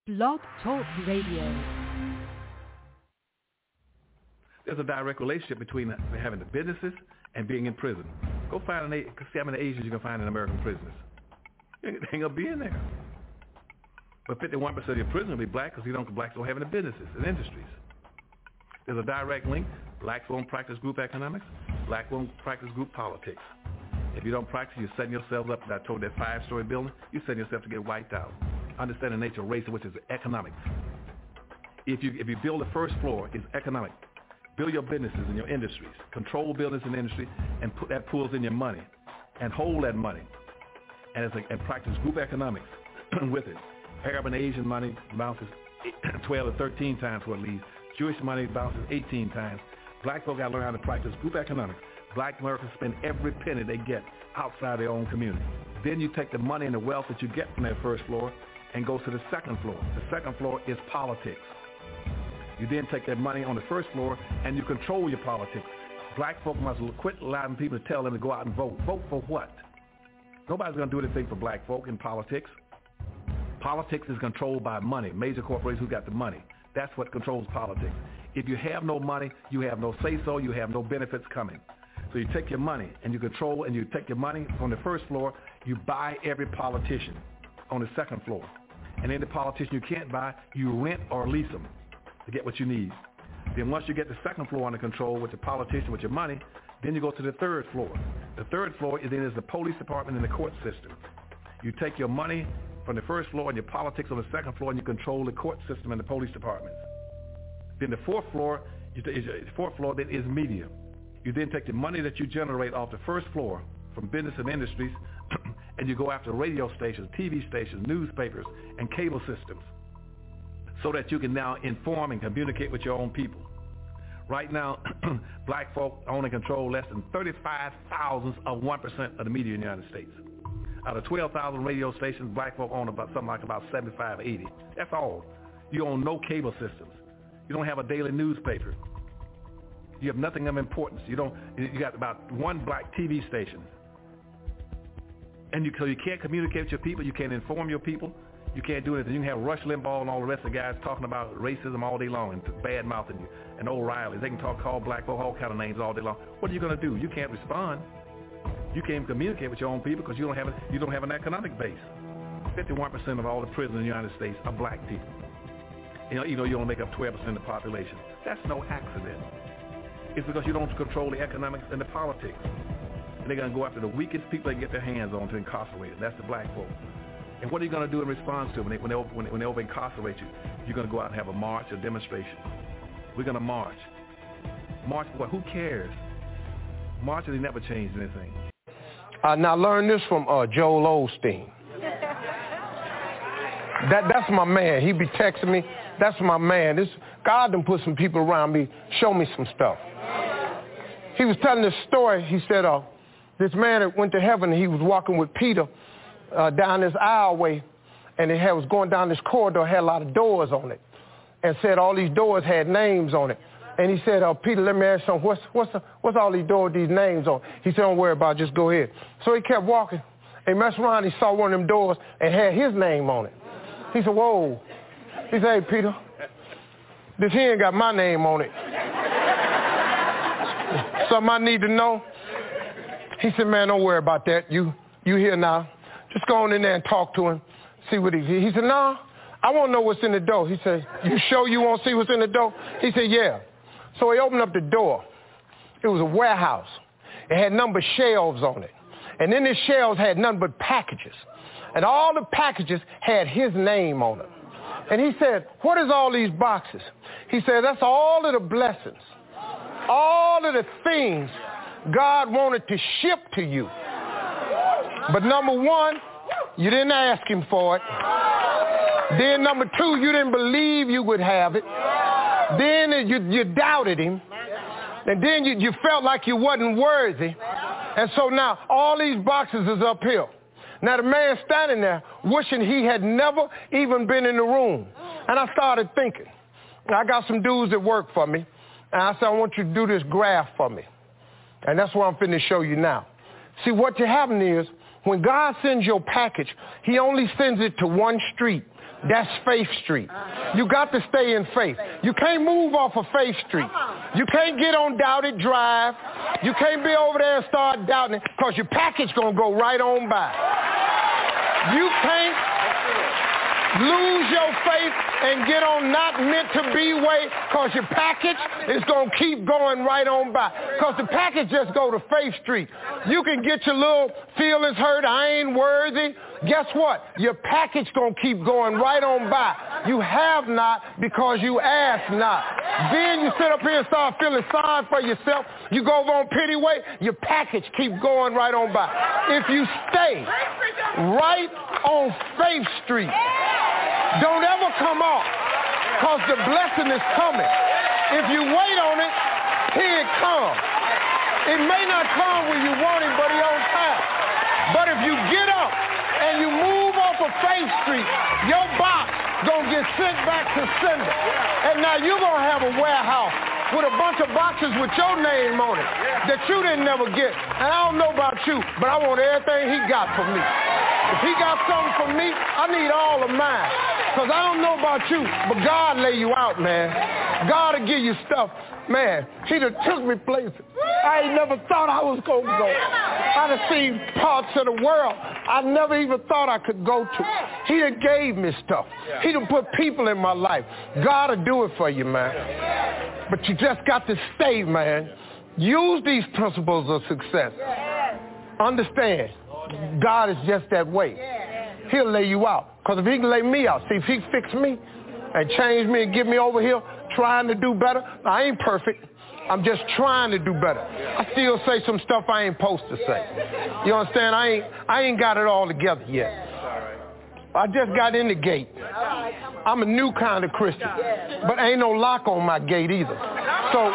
Blog Talk Radio. There's a direct relationship between having the businesses and being in prison. Go find see how many Asians you can find in American prisons. They ain't gonna be in there. But 51% of your prisoners will be black because blacks don't have any businesses and industries. There's a direct link. Blacks won't practice group economics. Blacks won't practice group politics. If you don't practice, you're setting yourself up. I told that 5-story building, you're setting yourself to get wiped out. Understand the nature of race, which is economics. If you build the first floor, it's economic. Build your businesses and your industries. Control business and industry, and put that pools in your money, and hold that money, and practice group economics with it. Arab and Asian money bounces 12 to 13 times what it leaves. Jewish money bounces 18 times. Black folk got to learn how to practice group economics. Black Americans spend every penny they get outside their own community. Then you take the money and the wealth that you get from that first floor and go to the second floor. The second floor is politics. You then take that money on the first floor and you control your politics. Black folk must quit allowing people to tell them to go out and vote. Vote for what? Nobody's going to do anything for black folk in politics. Politics is controlled by money. Major corporations who got the money. That's what controls politics. If you have no money, you have no say-so, you have no benefits coming. So you take your money and you control, and you take your money from the first floor, you buy every politician on the second floor. And any politician you can't buy, you rent or lease them to get what you need. Then once you get the second floor under control with the politician, with your money, then you go to the third floor. The third floor is the police department and the court system. You take your money from the first floor and your politics on the second floor, and you control the court system and the police departments. Then the fourth floor then is media. You then take the money that you generate off the first floor from business and industries, and you go after radio stations, TV stations, newspapers, and cable systems, so that you can now inform and communicate with your own people. Right now, black folk own and control less than 35 thousandths of 1% of the media in the United States. Out of 12,000 radio stations, black folk own about 75, 80. That's all. You own no cable systems. You don't have a daily newspaper. You have nothing of importance. You got about one black TV station. And so you can't communicate with your people. You can't inform your people. You can't do anything. You can have Rush Limbaugh and all the rest of the guys talking about racism all day long and bad-mouthing you, and O'Reilly. They can call black folk all kind of names all day long. What are you going to do? You can't respond. You can't communicate with your own people because you don't have an economic base. 51% of all the prisoners in the United States are black people. You only make up 12% of the population. That's no accident. It's because you don't control the economics and the politics. And they're going to go after the weakest people they can get their hands on to incarcerate them. That's the black folk. And what are you going to do in response to it when they over-incarcerate you? You're going to go out and have a march, a demonstration. We're going to march. March for what? Who cares? Marching, they never changed anything. Now learn this from Joel Osteen. That's my man. He be texting me. That's my man. God done put some people around me, show me some stuff. He was telling this story. He said this man that went to heaven, and he was walking with Peter down this aisleway, and it was going down this corridor, had a lot of doors on it, and said all these doors had names on it. And he said, Peter, let me ask you something. What's all these doors, these names on? He said, don't worry about it, just go ahead. So he kept walking, and messed around, he saw one of them doors and had his name on it. He said, whoa. He said, hey, Peter, this here ain't got my name on it. Something I need to know? He said, man, don't worry about that. You here now. Just go on in there and talk to him, see what he said, no, I want to know what's in the door. He said, you sure you want to see what's in the door? He said, yeah. So he opened up the door. It was a warehouse. It had numbered shelves on it. And then the shelves had none but packages. And all the packages had his name on them. And he said, what is all these boxes? He said, that's all of the blessings, all of the things God wanted to ship to you. But number one, you didn't ask him for it. Then number two, you didn't believe you would have it. Then you doubted him. And then you felt like you wasn't worthy. And so now all these boxes is up here. Now the man standing there wishing he had never even been in the room. And I started thinking, I got some dudes that work for me. And I said, I want you to do this graph for me. And that's what I'm finna show you now. See, what happened is When God sends your package, he only sends it to one street. That's Faith Street. You got to stay in faith. You can't move off of Faith Street. You can't get on Doubted Drive. You can't be over there and start doubting it because your package going to go right on by. You can't lose your faith and get on not meant to be way because your package is going to keep going right on by. Because the package just go to Faith Street. You can get your little feelings hurt. I ain't worthy. Guess what? Your package going to keep going right on by. You have not because you ask not. Then you sit up here and start feeling sorry for yourself. You go over on pity way, your package keep going right on by. If you stay right on Faith Street, don't ever come off because the blessing is coming. If you wait on it, here it comes. It may not come when you want it, but it's on time. But if you get up and you move off of Faith Street, your box gonna get sent back to sender. And now you're gonna have a warehouse with a bunch of boxes with your name on it that you didn't never get. And I don't know about you, but I want everything he got for me. If he got something for me, I need all of mine. Because I don't know about you, but God lay you out, man. God will give you stuff. Man, he done took me places I ain't never thought I was going to go. I done seen parts of the world I never even thought I could go to. He done gave me stuff. He done put people in my life. God will do it for you, man. But you just got to stay, man. Use these principles of success. Understand, God is just that way. He'll lay you out. Because if he can lay me out, see, if he fix me and change me and get me over here trying to do better, I ain't perfect. I'm just trying to do better. I still say some stuff I ain't supposed to say. You understand? I ain't got it all together yet. I just got in the gate. I'm a new kind of Christian. But ain't no lock on my gate either. So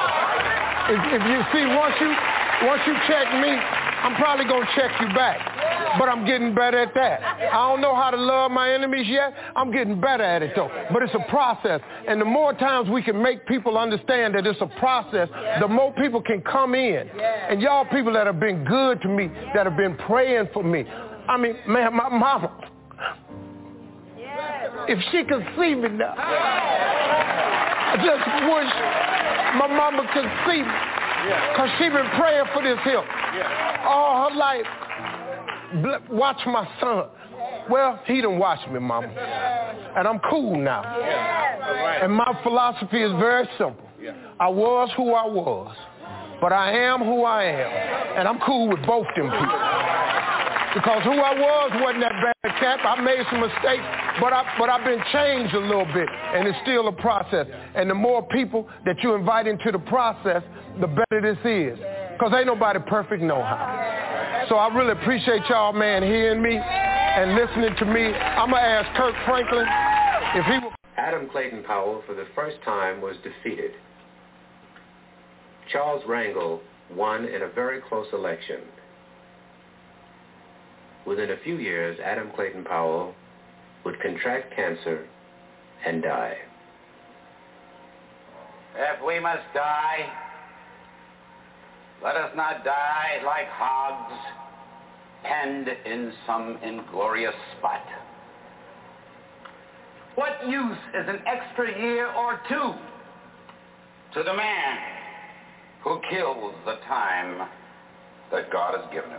if you see, once you check me, I'm probably going to check you back. But I'm getting better at that. I don't know how to love my enemies yet. I'm getting better at it, though. But it's a process. And the more times we can make people understand that it's a process, the more people can come in. And y'all people that have been good to me, that have been praying for me. I mean, man, my mama, if she could see me now, I just wish my mama could see me. Because she been praying for this here all her life. Watch my son. Well, he done watched me, mama. And I'm cool now. And my philosophy is very simple. I was who I was, but I am who I am. And I'm cool with both them people. Because who I was wasn't that bad cat. I made some mistakes, but I've been changed a little bit, and it's still a process. And the more people that you invite into the process, the better this is. Because ain't nobody perfect no how. So I really appreciate y'all, man, hearing me and listening to me. I'm going to ask Kirk Franklin if he will. Adam Clayton Powell, for the first time, was defeated. Charles Rangel won in a very close election. Within a few years, Adam Clayton Powell would contract cancer and die. If we must die, let us not die like hogs penned in some inglorious spot. What use is an extra year or two to the man who kills the time that God has given him?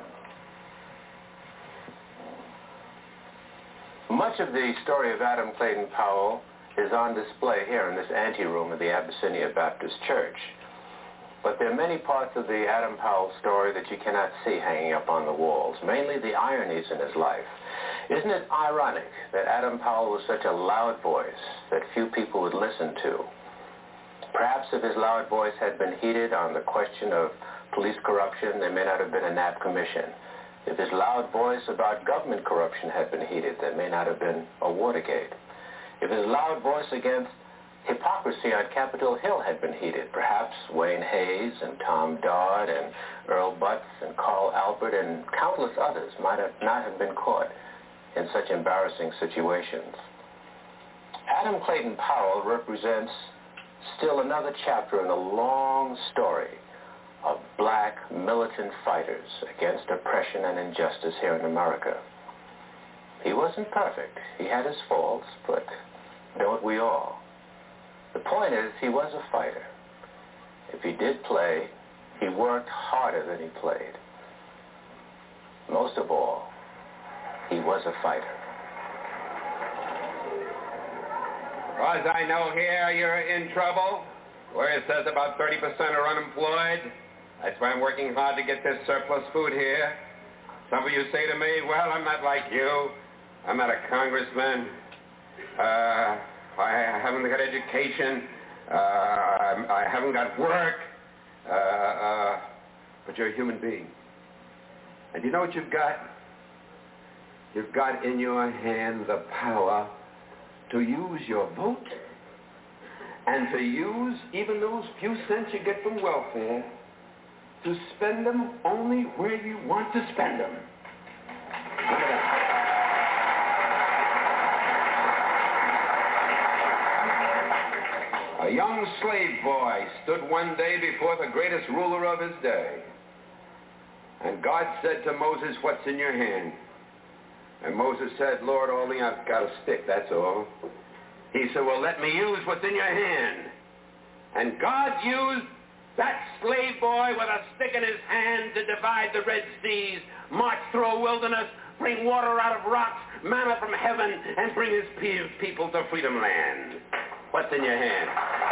Much of the story of Adam Clayton Powell is on display here in this anteroom of the Abyssinia Baptist Church. But there are many parts of the Adam Powell story that you cannot see hanging up on the walls, mainly the ironies in his life. Isn't it ironic that Adam Powell was such a loud voice that few people would listen to? Perhaps if his loud voice had been heated on the question of police corruption, there may not have been a Knapp commission. If his loud voice about government corruption had been heated, there may not have been a Watergate. If his loud voice against hypocrisy on Capitol Hill had been heated, perhaps Wayne Hayes and Tom Dodd and Earl Butts and Carl Albert and countless others might have not have been caught in such embarrassing situations. Adam Clayton Powell represents still another chapter in a long story of black militant fighters against oppression and injustice here in America. He wasn't perfect. He had his faults, but don't we all? The point is, he was a fighter. If he did play, he worked harder than he played. Most of all, he was a fighter. As I know here, you're in trouble. Where it says about 30% are unemployed. That's why I'm working hard to get this surplus food here. Some of you say to me, well, I'm not like you. I'm not a congressman. I haven't got education. I haven't got work. But you're a human being. And you know what you've got? You've got in your hand the power to use your vote and to use even those few cents you get from welfare to spend them only where you want to spend them. Remember that. A young slave boy stood one day before the greatest ruler of his day. And God said to Moses, what's in your hand? And Moses said, Lord, only I've got a stick, that's all. He said, well, let me use what's in your hand. And God used that slave boy with a stick in his hand to divide the Red Seas, march through a wilderness, bring water out of rocks, manna from heaven, and bring his people to freedom land. What's in your hand?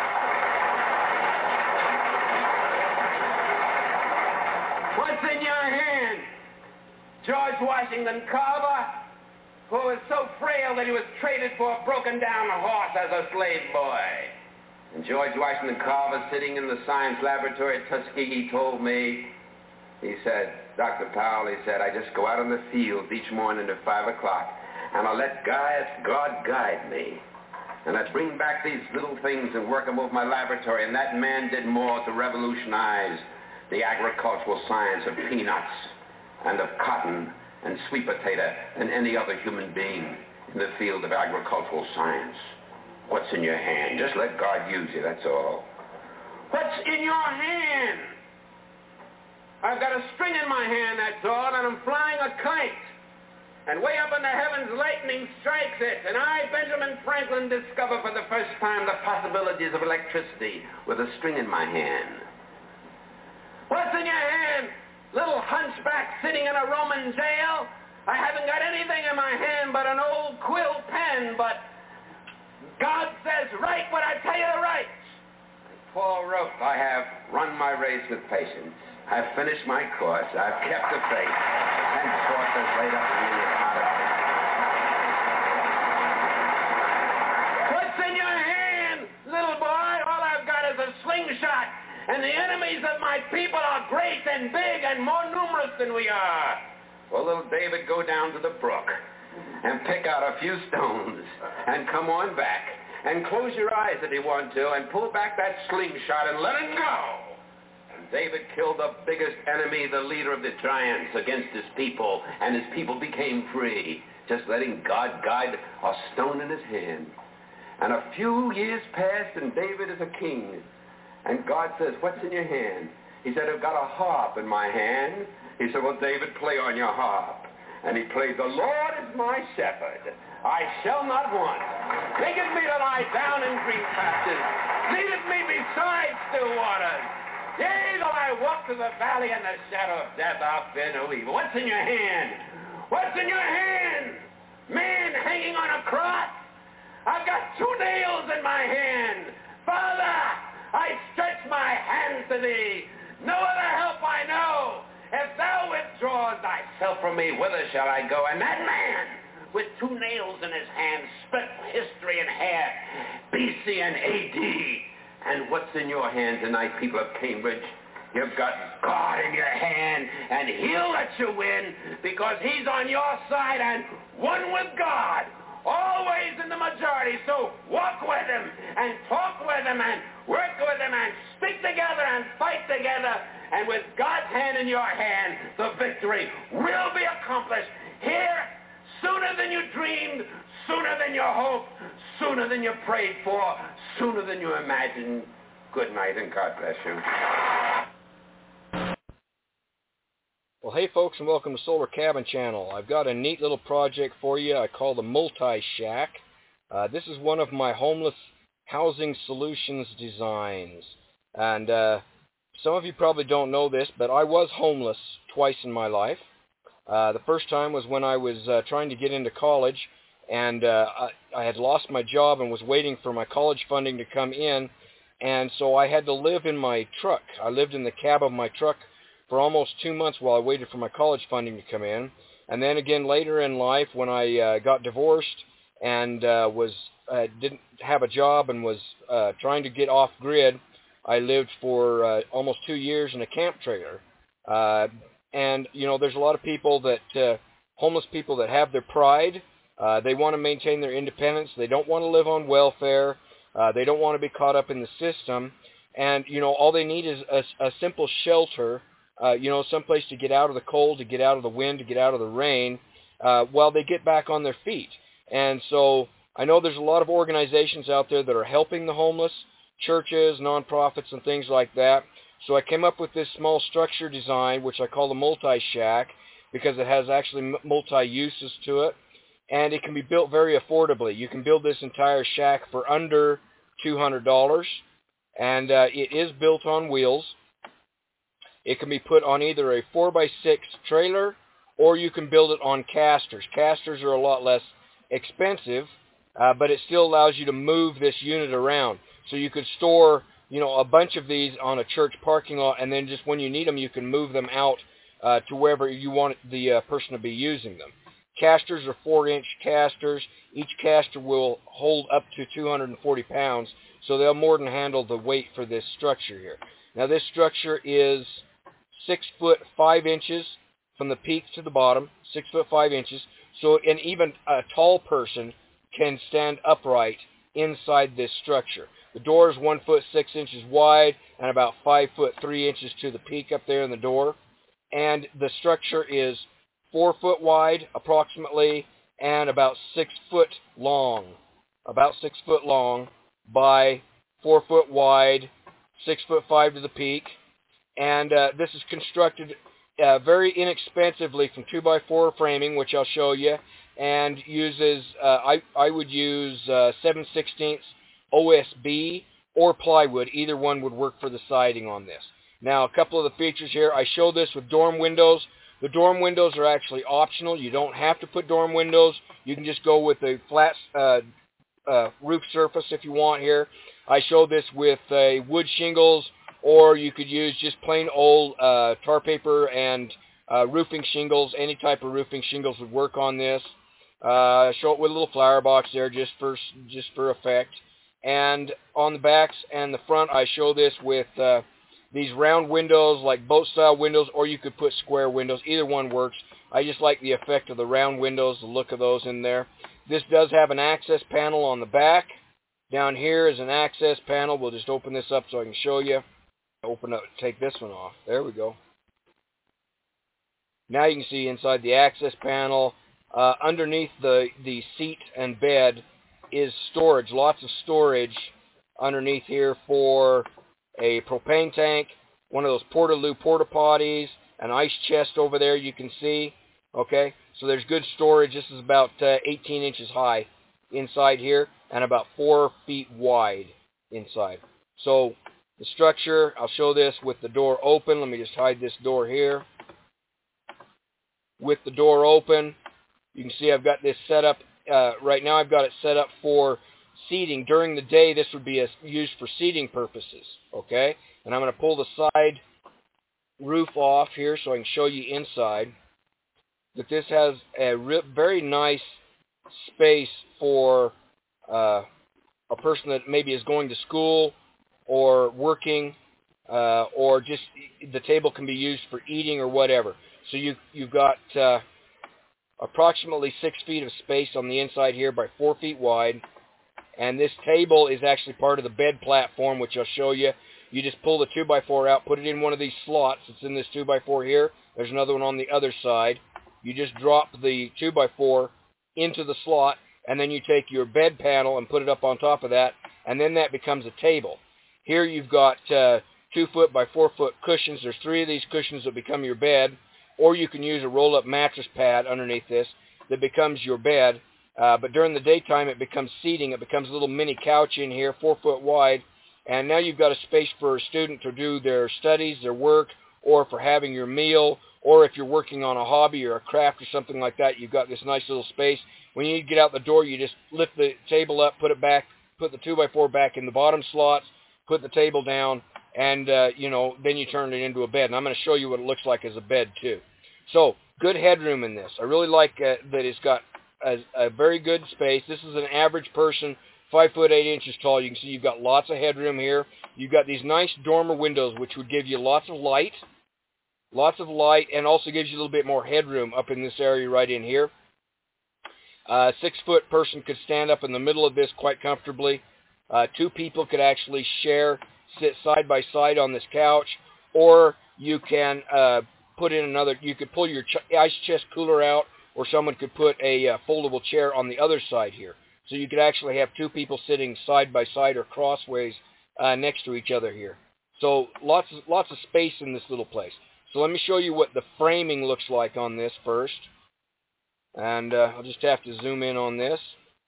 What's in your hand? George Washington Carver, who was so frail that he was traded for a broken-down horse as a slave boy. And George Washington Carver, sitting in the science laboratory at Tuskegee, told me, he said, Dr. Powell, he said, I just go out in the fields each morning at 5 o'clock, and I let God guide me. And I bring back these little things and work them over my laboratory, and that man did more to revolutionize the agricultural science of peanuts and of cotton and sweet potato than any other human being in the field of agricultural science. What's in your hand? Just let God use you, that's all. What's in your hand? I've got a string in my hand, that's all, and I'm flying a kite. And way up in the heavens, lightning strikes it. And I, Benjamin Franklin, discover for the first time the possibilities of electricity with a string in my hand. What's in your hand? Little hunchback sitting in a Roman jail? I haven't got anything in my hand but an old quill pen, but God says, write what I tell you to write. Paul wrote, I have run my race with patience. I've finished my course. I've kept the faith. Henceforth is laid up for me a pot of faith. What's in your hand, little boy? All I've got is a slingshot. And the enemies of my people are great and big and more numerous than we are. Well, little David, go down to the brook and pick out a few stones and come on back and close your eyes if you want to and pull back that slingshot and let it go. And David killed the biggest enemy, the leader of the giants, against his people, and his people became free, just letting God guide a stone in his hand. And a few years passed, and David is a king. And God says, what's in your hand? He said, I've got a harp in my hand. He said, well, David, play on your harp. And he played, the Lord is my shepherd. I shall not want. Maketh me to lie down in green pastures. Leadeth me beside still waters. Yea, though I walk through the valley in the shadow of death, I'll fear no evil. What's in your hand? What's in your hand? Man hanging on a cross. I've got 2 nails in my hand. Father, I stretch my hands to thee. No other help I know. If thou withdraws thyself from me, whither shall I go? And that man, with 2 nails in his hand, split history in half, BC and AD. And what's in your hand tonight, people of Cambridge? You've got God in your hand, and he'll let you win because he's on your side and one with God. Always in the majority, so walk with him and talk with him and work with him and stick together and fight together. And with God's hand in your hand, the victory will be accomplished here sooner than you dreamed, sooner than you hoped, sooner than you prayed for, sooner than you imagined. Good night and God bless you. Well, hey folks, and welcome to Solar Cabin Channel. I've got a neat little project for you I call the Multi-Shack. This is one of my homeless housing solutions designs. And some of you probably don't know this, but I was homeless twice in my life. The first time was when I was trying to get into college, and I had lost my job and was waiting for my college funding to come in, and so I had to live in my truck. I lived in the cab of my truck for almost 2 months while I waited for my college funding to come in. And then again later in life, when I got divorced and didn't have a job and was trying to get off grid, I lived for almost 2 years in a camp trailer. And you know, there's a lot of people that homeless people that have their pride. They want to maintain their independence. They don't want to live on welfare. They don't want to be caught up in the system. And you know, all they need is a simple shelter. You know, someplace to get out of the cold, to get out of the wind, to get out of the rain, while they get back on their feet. And so I know there's a lot of organizations out there that are helping the homeless, churches, nonprofits, and things like that. So I came up with this small structure design, which I call the Multi-Shack, because it has actually multi-uses to it. And it can be built very affordably. You can build this entire shack for under $200. And it is built on wheels. It can be put on either a 4x6 trailer, or you can build it on casters. Casters are a lot less expensive, but it still allows you to move this unit around. So you could store, you know, a bunch of these on a church parking lot, and then just when you need them, you can move them out to wherever you want the person to be using them. Casters are 4-inch casters. Each caster will hold up to 240 pounds, so they'll more than handle the weight for this structure here. Now this structure is 6 foot 5 inches from the peak to the bottom, 6 foot 5 inches. So and even a tall person can stand upright inside this structure. The door is 1 foot 6 inches wide and about 5 foot 3 inches to the peak up there in the door. And the structure is 4 foot wide approximately and about 6 foot long. About 6 foot long by 4 foot wide, 6 foot 5 to the peak. And this is constructed very inexpensively from 2x4 framing, which I'll show you, and uses, I would use 7/16 OSB or plywood. Either one would work for the siding on this. Now, a couple of the features here. I show this with dorm windows. The dorm windows are actually optional. You don't have to put dorm windows. You can just go with a flat roof surface if you want here. I show this with wood shingles, or you could use just plain old tar paper and roofing shingles. Any type of roofing shingles would work on this. Show it with a little flower box there just for effect. And on the backs and the front, I show this with these round windows, like boat-style windows, or you could put square windows. Either one works. I just like the effect of the round windows, the look of those in there. This does have an access panel on the back. Down here is an access panel. We'll just open this up so I can show you. Open up, take this one off. There we go. Now you can see inside the access panel, underneath the seat and bed is storage, lots of storage underneath here for a propane tank, one of those Portaloo porta potties, an ice chest over there you can see. Okay, so there's good storage. This is about 18 inches high inside here and about 4 feet wide inside. So the structure, I'll show this with the door open. Let me just hide this door here. With the door open, you can see I've got this set up. Right now I've got it set up for seating. During the day, this would be used for seating purposes. Okay? And I'm going to pull the side roof off here so I can show you inside. That this has a very nice space for a person that maybe is going to school or working, or just the table can be used for eating or whatever. So you've got approximately 6 feet of space on the inside here by 4 feet wide. And this table is actually part of the bed platform, which I'll show you. You just pull the 2x4 out, put it in one of these slots. It's in this 2x4 here. There's another one on the other side. You just drop the 2x4 into the slot, and then you take your bed panel and put it up on top of that, and then that becomes a table. Here you've got 2 foot by 4 foot cushions. There's 3 of these cushions that become your bed. or you can use a roll-up mattress pad underneath this that becomes your bed. But during the daytime, it becomes seating. It becomes a little mini couch in here, 4 foot wide. And now you've got a space for a student to do their studies, their work, or for having your meal, or if you're working on a hobby or a craft or something like that, you've got this nice little space. When you get out the door, you just lift the table up, put it back, put the 2x4 back in the bottom slots, put the table down, and, then you turn it into a bed. And I'm going to show you what it looks like as a bed, too. So, good headroom in this. I really like that it's got a very good space. This is an average person, 5 foot 8 inches tall. You can see you've got lots of headroom here. You've got these nice dormer windows, which would give you lots of light, and also gives you a little bit more headroom up in this area right in here. A 6 foot person could stand up in the middle of this quite comfortably. 2 people could actually sit side by side on this couch, or you can you could pull your ice chest cooler out, or someone could put a foldable chair on the other side here. So you could actually have 2 people sitting side by side or crossways next to each other here. So lots of space in this little place. So let me show you what the framing looks like on this first. And I'll just have to zoom in on this.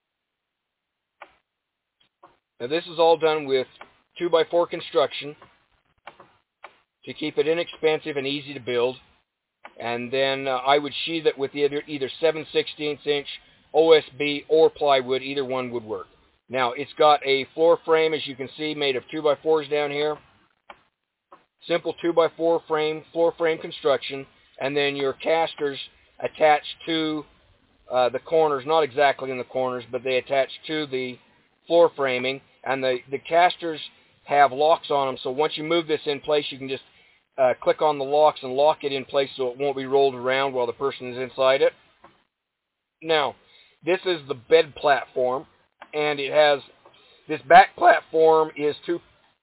Now this is all done with 2x4 construction to keep it inexpensive and easy to build. And then I would sheathe it with either 7/16 inch OSB or plywood. Either one would work. Now it's got a floor frame, as you can see, made of 2x4s down here. Simple 2x4 floor frame construction, and then your casters attached to the corners, not exactly in the corners, but they attach to the floor framing, and the casters have locks on them, so once you move this in place, you can just click on the locks and lock it in place so it won't be rolled around while the person is inside it. Now, this is the bed platform, and it has, this back platform is 2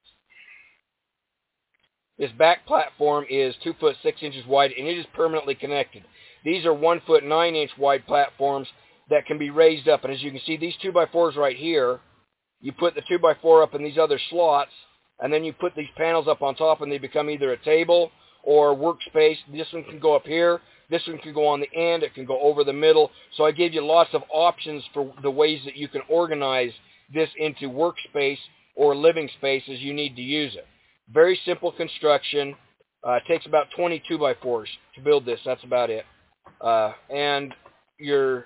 foot 6 inches wide, and it is permanently connected. These are 1 foot 9 inch wide platforms that can be raised up. And as you can see, these 2x4s right here, you put the 2x4 up in these other slots, and then you put these panels up on top, and they become either a table or a workspace. This one can go up here. This one can go on the end. It can go over the middle. So I gave you lots of options for the ways that you can organize this into workspace or living space as you need to use it. Very simple construction. It takes about 20 2x4s to build this. That's about it. And you're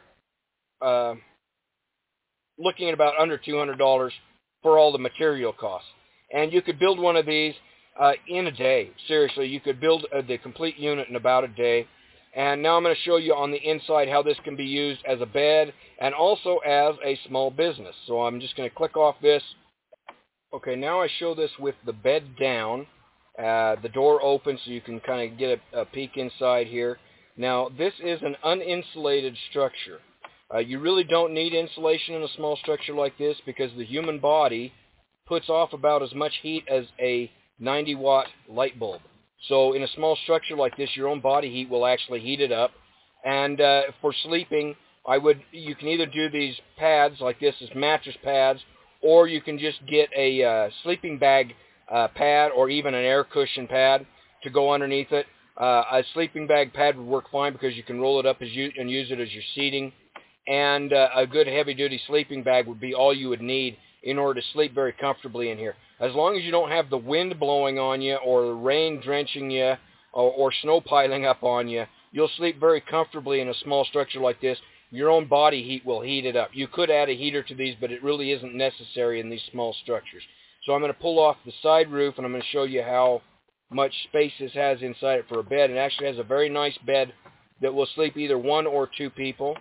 looking at about under $200 for all the material costs. And you could build one of these in a day. Seriously, you could build the complete unit in about a day. And now I'm going to show you on the inside how this can be used as a bed and also as a small business. So I'm just going to click off this. Okay, now I show this with the bed down, the door open so you can kind of get a peek inside here. Now, this is an uninsulated structure. You really don't need insulation in a small structure like this because the human body puts off about as much heat as a 90-watt light bulb. So in a small structure like this, your own body heat will actually heat it up. And for sleeping, you can either do these pads like this as mattress pads, or you can just get a sleeping bag pad or even an air cushion pad to go underneath it. A sleeping bag pad would work fine because you can roll it up and use it as your seating. And a good heavy-duty sleeping bag would be all you would need in order to sleep very comfortably in here. As long as you don't have the wind blowing on you or the rain drenching you or snow piling up on you, you'll sleep very comfortably in a small structure like this. Your own body heat will heat it up. You could add a heater to these, but it really isn't necessary in these small structures. So I'm going to pull off the side roof, and I'm going to show you how much space this has inside it for a bed. It actually has a very nice bed that will sleep either 1 or 2 people.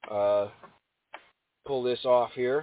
Pull this off here.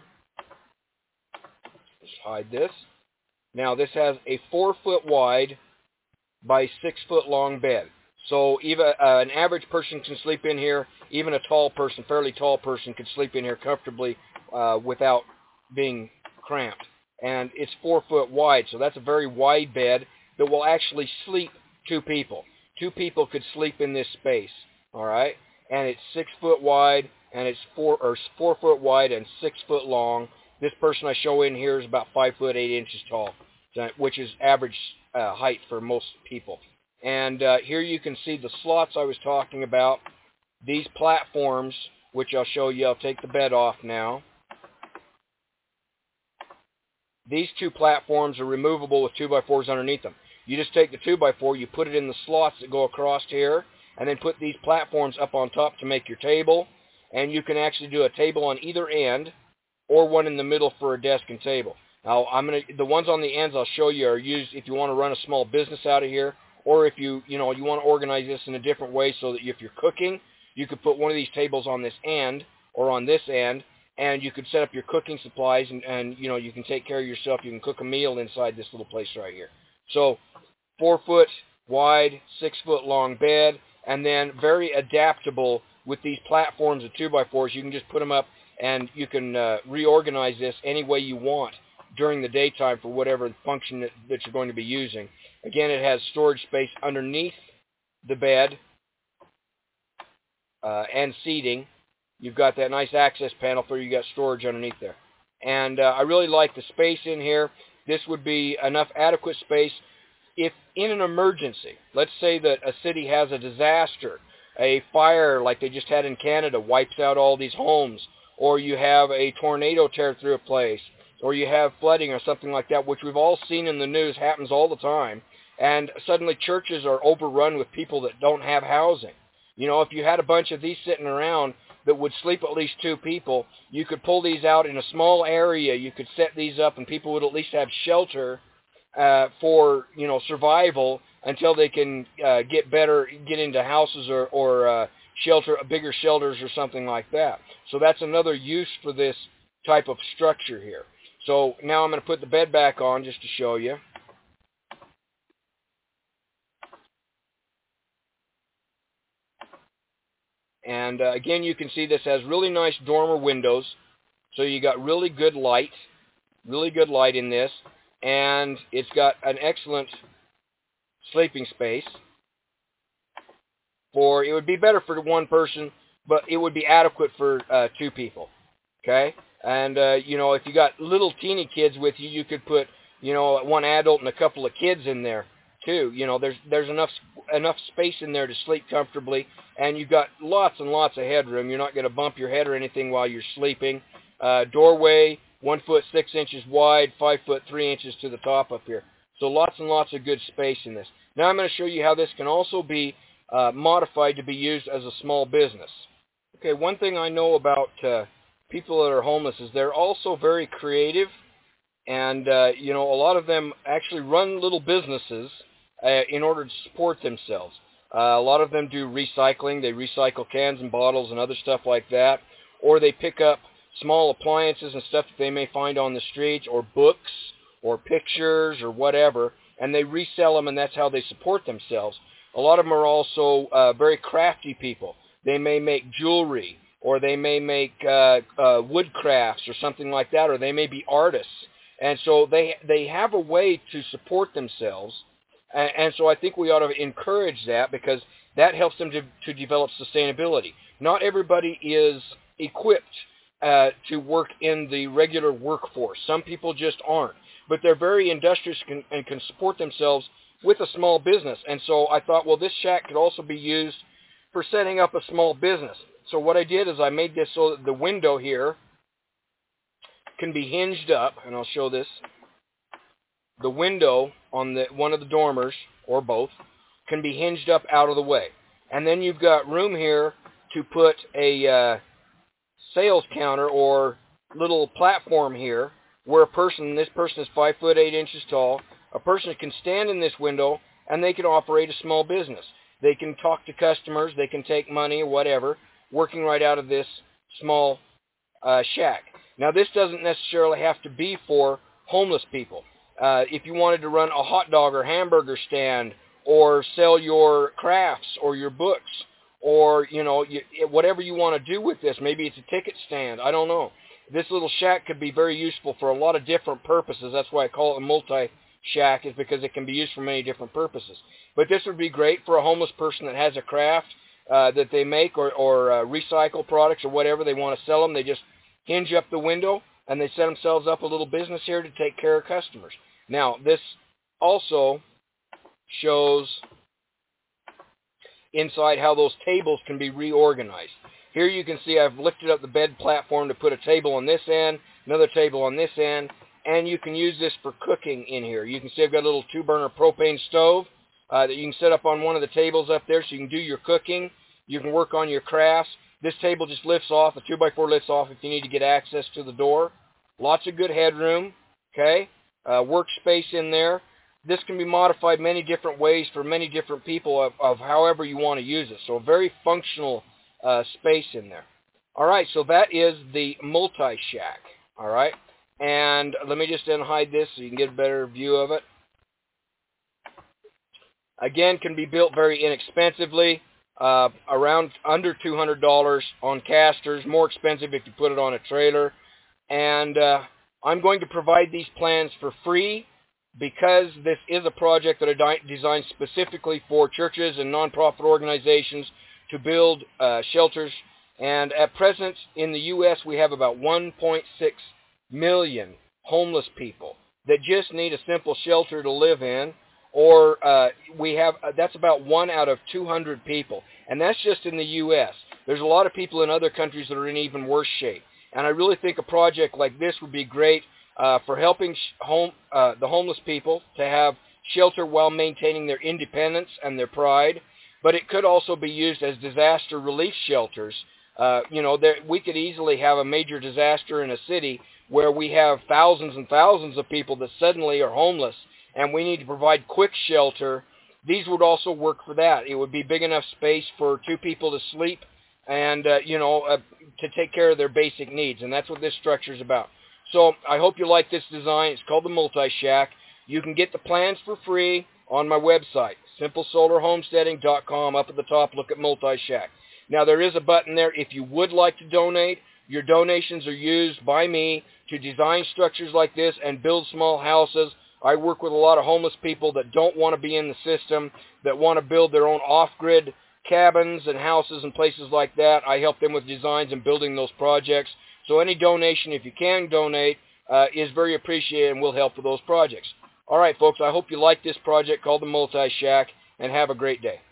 Just hide this. Now this has a 4 foot wide by 6 foot long bed. So even an average person can sleep in here. Even a tall person, fairly tall person, could sleep in here comfortably without being cramped. And it's 4 foot wide, so that's a very wide bed that will actually sleep 2 people. 2 people could sleep in this space, all right? And it's 6 foot wide, and it's 4 foot wide and 6 foot long. This person I show in here is about 5 foot 8 inches tall, which is average height for most people. And here you can see the slots I was talking about. These platforms, which I'll show you. I'll take the bed off now. These two platforms are removable with 2x4s underneath them. You just take the 2x4, you put it in the slots that go across here, and then put these platforms up on top to make your table. And you can actually do a table on either end, or one in the middle for a desk and table. Now, the ones on the ends I'll show you are used if you want to run a small business out of here, or if you want to organize this in a different way so that if you're cooking, you could put one of these tables on this end or on this end, and you could set up your cooking supplies, and you can take care of yourself. You can cook a meal inside this little place right here. So 4-foot wide, 6-foot long bed, and then very adaptable with these platforms of 2x4s. You can just put them up, and you can reorganize this any way you want during the daytime for whatever function that you're going to be using. Again, it has storage space underneath the bed and seating. You've got that nice access panel for you got storage underneath there. And I really like the space in here. This would be enough adequate space if in an emergency. Let's say that a city has a disaster, a fire like they just had in Canada wipes out all these homes, or you have a tornado tear through a place, or you have flooding or something like that, which we've all seen in the news, happens all the time, and suddenly churches are overrun with people that don't have housing. If you had a bunch of these sitting around that would sleep at least 2 people, you could pull these out in a small area, you could set these up, and people would at least have shelter for, survival until they can get into houses or bigger shelters or something like that. So that's another use for this type of structure here. So now I'm going to put the bed back on just to show you. And again, you can see this has really nice dormer windows. So you got really good light in this. And it's got an excellent sleeping space. It would be better for 1 person, but it would be adequate for 2 people. Okay? And, if you got little teeny kids with you, you could put, 1 adult and a couple of kids in there, too. There's enough space in there to sleep comfortably, and you've got lots and lots of headroom. You're not going to bump your head or anything while you're sleeping. Doorway, 1 foot 6 inches wide, 5 foot 3 inches to the top up here. So lots and lots of good space in this. Now I'm going to show you how this can also be modified to be used as a small business. Okay, one thing I know about people that are homeless is they're also very creative, and a lot of them actually run little businesses in order to support themselves. A lot of them do recycling. They recycle cans and bottles and other stuff like that, or they pick up small appliances and stuff that they may find on the streets, or books or pictures or whatever, and they resell them, and that's how they support themselves. A lot of them are also very crafty people. They may make jewelry, or they may make wood crafts or something like that, or they may be artists. And so they have a way to support themselves, and so I think we ought to encourage that, because that helps them to develop sustainability. Not everybody is equipped to work in the regular workforce. Some people just aren't, but they're very industrious and can support themselves with a small business. And so I thought, well, this shack could also be used for setting up a small business. So what I did is I made this so that the window here can be hinged up, and I'll show this. The window on one of the dormers, or both, can be hinged up out of the way. And then you've got room here to put a sales counter or little platform here where this person is 5 foot 8 inches tall. A person can stand in this window and they can operate a small business. They can talk to customers, they can take money or whatever, working right out of this small shack. Now this doesn't necessarily have to be for homeless people. If you wanted to run a hot dog or hamburger stand, or sell your crafts or your books, or whatever you want to do with this, maybe it's a ticket stand, I don't know. This little shack could be very useful for a lot of different purposes. That's why I call it a multi-shack, is because it can be used for many different purposes. But this would be great for a homeless person that has a craft that they make, or recycle products or whatever. They want to sell them. They just hinge up the window and they set themselves up a little business here to take care of customers. Now, this also shows inside how those tables can be reorganized. Here you can see I've lifted up the bed platform to put a table on this end, another table on this end, and you can use this for cooking in here. You can see I've got a little 2-burner propane stove that you can set up on one of the tables up there so you can do your cooking. You can work on your crafts. This table just lifts off. The 2x4 lifts off if you need to get access to the door. Lots of good headroom, okay? Workspace in there. This can be modified many different ways for many different people of however you want to use it. So a very functional space in there. All right, so that is the multi-shack, all right? And let me just unhide this so you can get a better view of it. Again, can be built very inexpensively, around under $200 on casters, more expensive if you put it on a trailer. And I'm going to provide these plans for free because this is a project that I designed specifically for churches and nonprofit organizations to build shelters. And at present in the U.S. we have about 1.6 million homeless people that just need a simple shelter to live in, or that's about 1 out of 200 people, and that's just in the U.S. There's a lot of people in other countries that are in even worse shape, and I really think a project like this would be great for helping the homeless people to have shelter while maintaining their independence and their pride, but it could also be used as disaster relief shelters. We could easily have a major disaster in a city where we have thousands and thousands of people that suddenly are homeless, and we need to provide quick shelter. These would also work for that. It would be big enough space for 2 people to sleep and, to take care of their basic needs, and that's what this structure is about. So I hope you like this design. It's called the Multi-Shack. You can get the plans for free on my website, simplesolarhomesteading.com. Up at the top, look at Multi-Shack. Now, there is a button there if you would like to donate. Your donations are used by me to design structures like this and build small houses. I work with a lot of homeless people that don't want to be in the system, that want to build their own off-grid cabins and houses and places like that. I help them with designs and building those projects. So any donation, if you can donate, is very appreciated and will help with those projects. All right, folks, I hope you like this project called the Multi-Shack, and have a great day.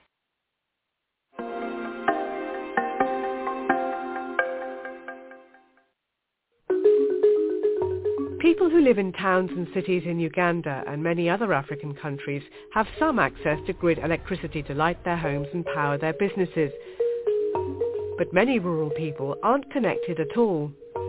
People who live in towns and cities in Uganda and many other African countries have some access to grid electricity to light their homes and power their businesses. But many rural people aren't connected at all.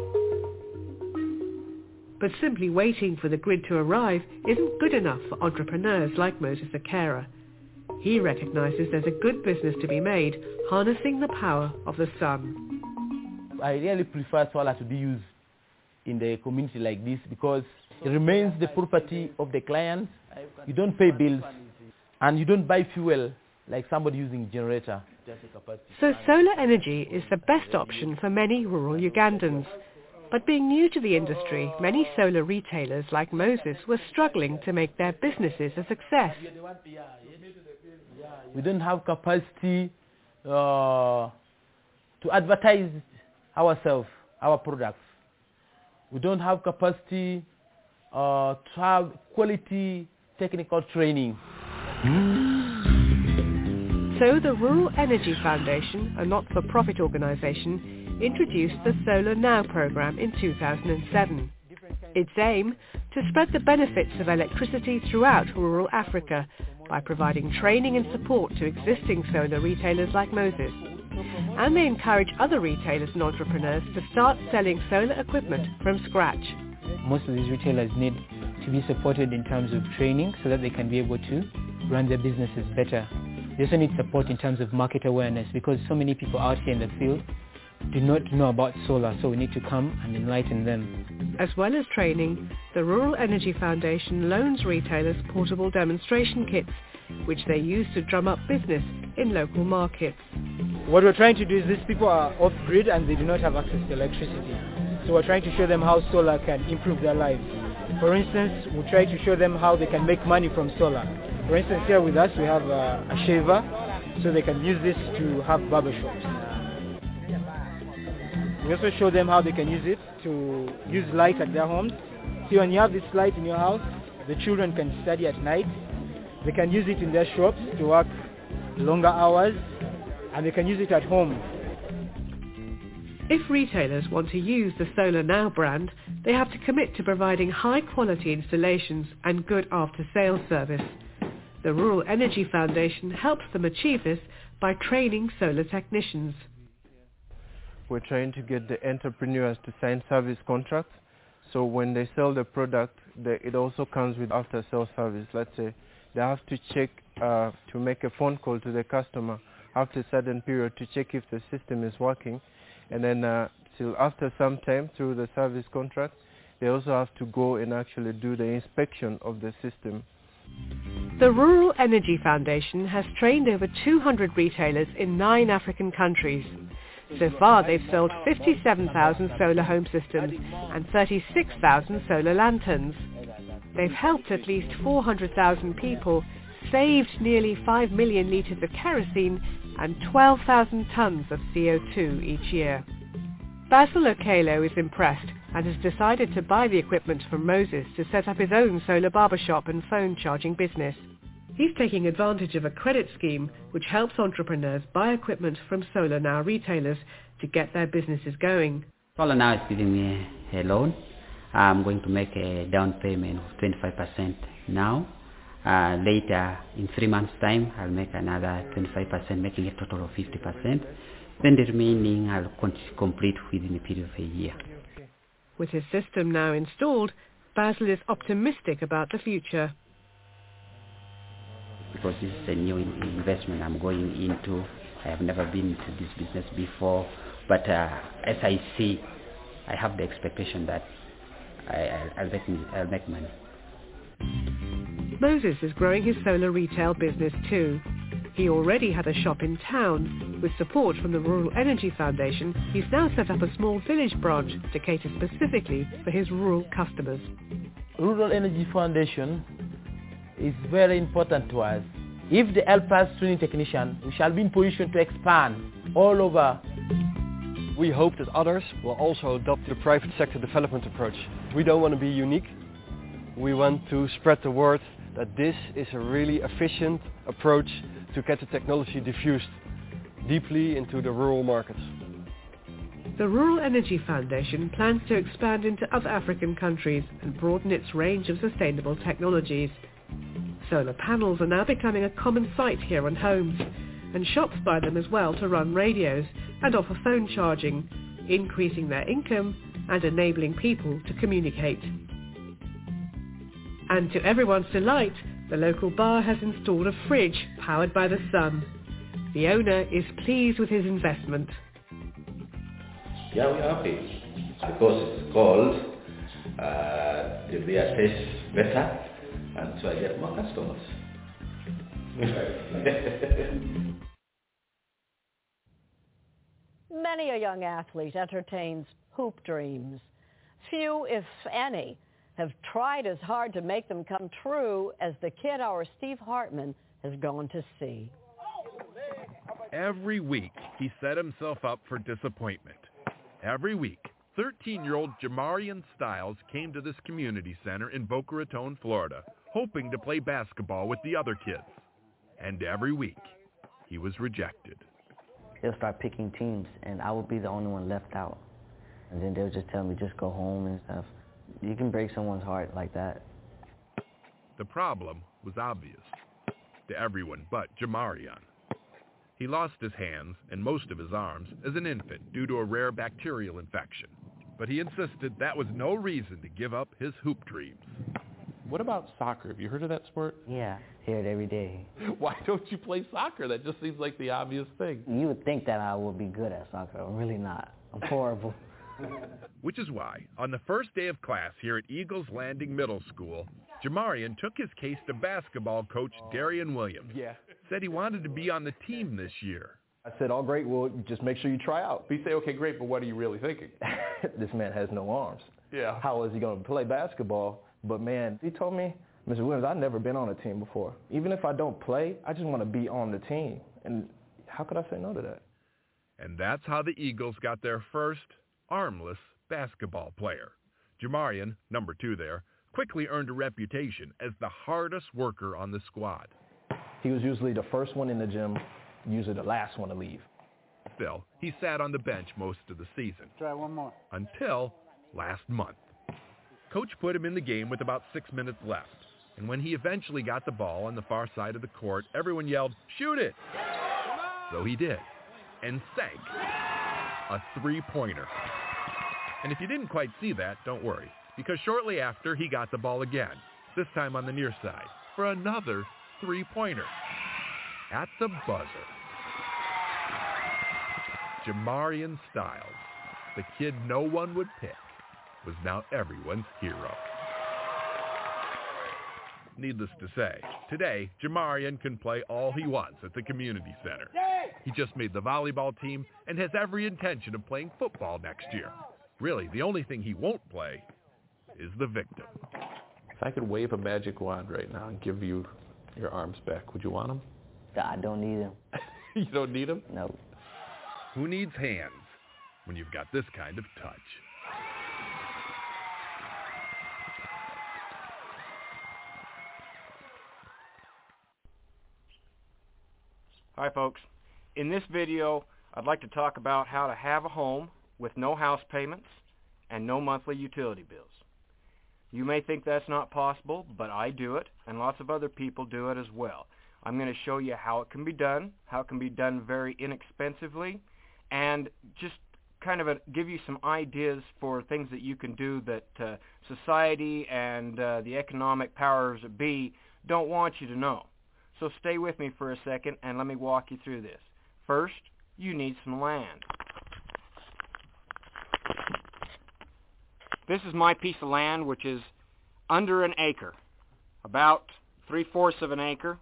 But simply waiting for the grid to arrive isn't good enough for entrepreneurs like Moses Akera. He recognizes there's a good business to be made harnessing the power of the sun. I really prefer solar to be used in the community like this because it remains the property of the client. You don't pay bills and you don't buy fuel like somebody using generator. So solar energy is the best option for many rural Ugandans. But being new to the industry, many solar retailers like Moses were struggling to make their businesses a success. We don't have capacity to advertise ourselves, our products. We don't have capacity to have quality technical training. So the Rural Energy Foundation, a not-for-profit organization, introduced the Solar Now program in 2007. Its aim, to spread the benefits of electricity throughout rural Africa by providing training and support to existing solar retailers like Moses. And they encourage other retailers and entrepreneurs to start selling solar equipment from scratch. Most of these retailers need to be supported in terms of training so that they can be able to run their businesses better. They also need support in terms of market awareness because so many people out here in the field do not know about solar, so we need to come and enlighten them. As well as training, the Rural Energy Foundation loans retailers portable demonstration kits, which they use to drum up business in local markets. What we're trying to do is these people are off-grid and they do not have access to electricity. So we're trying to show them how solar can improve their lives. For instance, we try to show them how they can make money from solar. For instance, here with us we have a shaver, so they can use this to have barbershops. We also show them how they can use it to use light at their homes. See, when you have this light in your house, the children can study at night. They can use it in their shops to work longer hours and they can use it at home. If retailers want to use the Solar Now brand, they have to commit to providing high-quality installations and good after-sales service. The Rural Energy Foundation helps them achieve this by training solar technicians. We're trying to get the entrepreneurs to sign service contracts, so when they sell the product, it also comes with after-sales service. Let's say they have to check to make a phone call to the customer after a certain period to check if the system is working, and then till after some time through the service contract, they also have to go and actually do the inspection of the system. The Rural Energy Foundation has trained over 200 retailers in 9 African countries. So far they've sold 57,000 solar home systems and 36,000 solar lanterns. They've helped at least 400,000 people, saved nearly 5 million litres of kerosene and 12,000 tonnes of CO2 each year. Basil Okelo is impressed and has decided to buy the equipment from Moses to set up his own solar barbershop and phone charging business. He's taking advantage of a credit scheme which helps entrepreneurs buy equipment from Solar Now retailers to get their businesses going. Solar Now is giving me a loan. I'm going to make a down payment of 25% now. Later, in 3 months' time, I'll make another 25%, making a total of 50%. Then the remaining I'll complete within a period of a year. With his system now installed, Basil is optimistic about the future. Because this is a new investment I'm going into. I have never been into this business before, but as I see, I have the expectation that I'll make money. Moses is growing his solar retail business too. He already had a shop in town. With support from the Rural Energy Foundation, he's now set up a small village branch to cater specifically for his rural customers. Rural Energy Foundation is very important to us. If they help us training technicians, we shall be in position to expand all over. We hope that others will also adopt the private sector development approach. We don't want to be unique. We want to spread the word that this is a really efficient approach to get the technology diffused deeply into the rural markets. The Rural Energy Foundation plans to expand into other African countries and broaden its range of sustainable technologies. Solar panels are now becoming a common sight here on homes, and shops buy them as well to run radios and offer phone charging, increasing their income and enabling people to communicate. And to everyone's delight, the local bar has installed a fridge powered by the sun. The owner is pleased with his investment. Yeah, we're happy because it's cold, the beer tastes better, and so I get more customers. Many a young athlete entertains hoop dreams. Few, if any, have tried as hard to make them come true as the kid our Steve Hartman has gone to see. Every week, he set himself up for disappointment. Every week, 13-year-old Jamarian Styles came to this community center in Boca Raton, Florida, hoping to play basketball with the other kids. And every week, he was rejected. They'll start picking teams, and I would be the only one left out. And then they'll just tell me, just go home and stuff. You can break someone's heart like that. The problem was obvious to everyone but Jamarian. He lost his hands and most of his arms as an infant due to a rare bacterial infection. But he insisted that was no reason to give up his hoop dreams. What about soccer? Have you heard of that sport? Yeah, hear it every day. Why don't you play soccer? That just seems like the obvious thing. You would think that I would be good at soccer. I'm really not. I'm horrible. Which is why, on the first day of class here at Eagles Landing Middle School, Jamarian took his case to basketball coach Darian Williams. Said he wanted to be on the team this year. I said, oh, great, well, just make sure you try out. You say, okay, great, but what are you really thinking? This man has no arms. Yeah. How is he going to play basketball? But, man, he told me, Mr. Williams, I've never been on a team before. Even if I don't play, I just want to be on the team. And how could I say no to that? And that's how the Eagles got their first armless basketball player. Jamarian, number 2 there, quickly earned a reputation as the hardest worker on the squad. He was usually the first one in the gym, usually the last one to leave. Still, he sat on the bench most of the season. Try one more. Until last month. Coach put him in the game with about 6 minutes left. And when he eventually got the ball on the far side of the court, everyone yelled, "Shoot it!" So he did. And sank a three-pointer. And if you didn't quite see that, don't worry. Because shortly after, he got the ball again. This time on the near side. For another three-pointer. At the buzzer. Jamarian Styles, the kid no one would pick, was now everyone's hero. Needless to say, today, Jamarian can play all he wants at the community center. He just made the volleyball team and has every intention of playing football next year. Really, the only thing he won't play is the victim. If I could wave a magic wand right now and give you your arms back, would you want them? I don't need them. You don't need them? No. Who needs hands when you've got this kind of touch? Hi folks. In this video, I'd like to talk about how to have a home with no house payments and no monthly utility bills. You may think that's not possible, but I do it, and lots of other people do it as well. I'm going to show you how it can be done, how it can be done very inexpensively, and just kind of give you some ideas for things that you can do that society and the economic powers that be don't want you to know. So stay with me for a second and let me walk you through this. First, you need some land. This is my piece of land, which is under an acre, about 3/4 of an acre.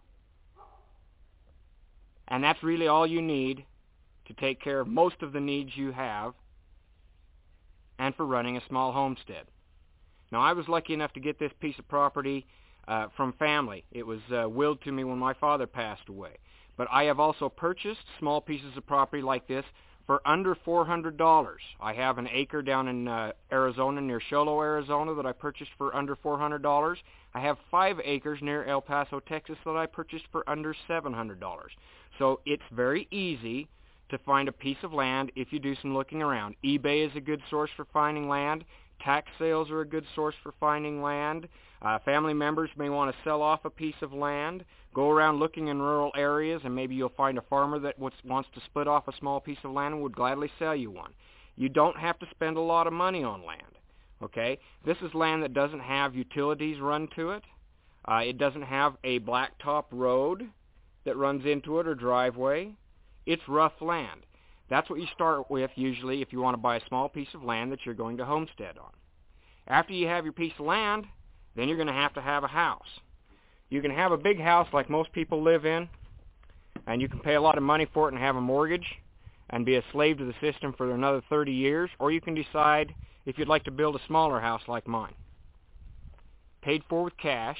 And that's really all you need to take care of most of the needs you have and for running a small homestead. Now, I was lucky enough to get this piece of property from family. It was willed to me when my father passed away. But I have also purchased small pieces of property like this for under $400. I have an acre down in Arizona, near Show Low, Arizona, that I purchased for under $400. I have 5 acres near El Paso, Texas, that I purchased for under $700. So it's very easy to find a piece of land if you do some looking around. eBay is a good source for finding land. Tax sales are a good source for finding land. Family members may want to sell off a piece of land. Go around looking in rural areas, and maybe you'll find a farmer that wants to split off a small piece of land and would gladly sell you one. You don't have to spend a lot of money on land. Okay? This is land that doesn't have utilities run to it. It doesn't have a blacktop road that runs into it or driveway. It's rough land. That's what you start with usually if you want to buy a small piece of land that you're going to homestead on. After you have your piece of land, then you're going to have a house. You can have a big house like most people live in, and you can pay a lot of money for it and have a mortgage and be a slave to the system for another 30 years, or you can decide if you'd like to build a smaller house like mine. Paid for with cash.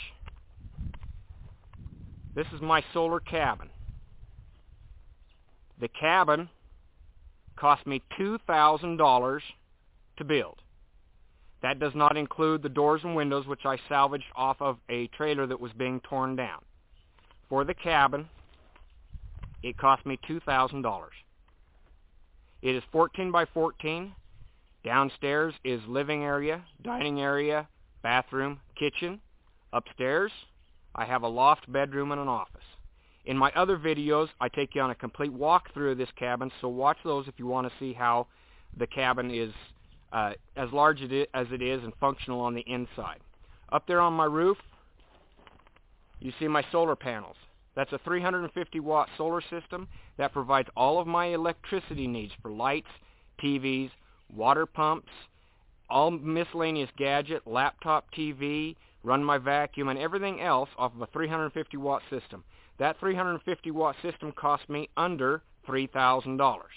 This is my solar cabin. The cabin cost me $2,000 to build. That does not include the doors and windows, which I salvaged off of a trailer that was being torn down. For the cabin, it cost me $2,000. It is 14 by 14. Downstairs is living area, dining area, bathroom, kitchen. Upstairs, I have a loft, bedroom, and an office. In my other videos, I take you on a complete walkthrough of this cabin, so watch those if you want to see how the cabin is as large as it is and functional on the inside. Up there on my roof, you see my solar panels. That's a 350-watt solar system that provides all of my electricity needs for lights, TVs, water pumps, all miscellaneous gadget, laptop TV, run my vacuum, and everything else off of a 350-watt system. That 350-watt system cost me under $3,000.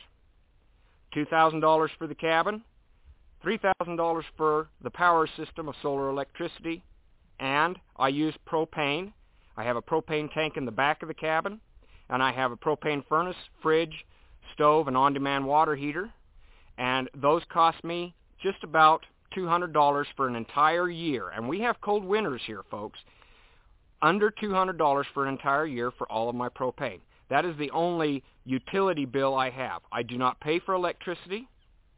$2,000 for the cabin, $3,000 for the power system of solar electricity, and I use propane. I have a propane tank in the back of the cabin, and I have a propane furnace, fridge, stove, and on-demand water heater, and those cost me just about $200 for an entire year. And we have cold winters here, folks. Under $200 for an entire year for all of my propane. That is the only utility bill I have. I do not pay for electricity.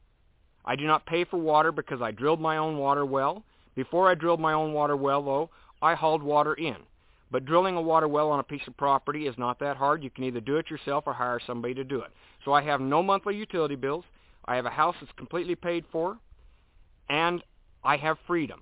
I do not pay for water because I drilled my own water well. Before I drilled my own water well, though, I hauled water in. But drilling a water well on a piece of property is not that hard. You can either do it yourself or hire somebody to do it. So I have no monthly utility bills. I have a house that's completely paid for, and I have freedom.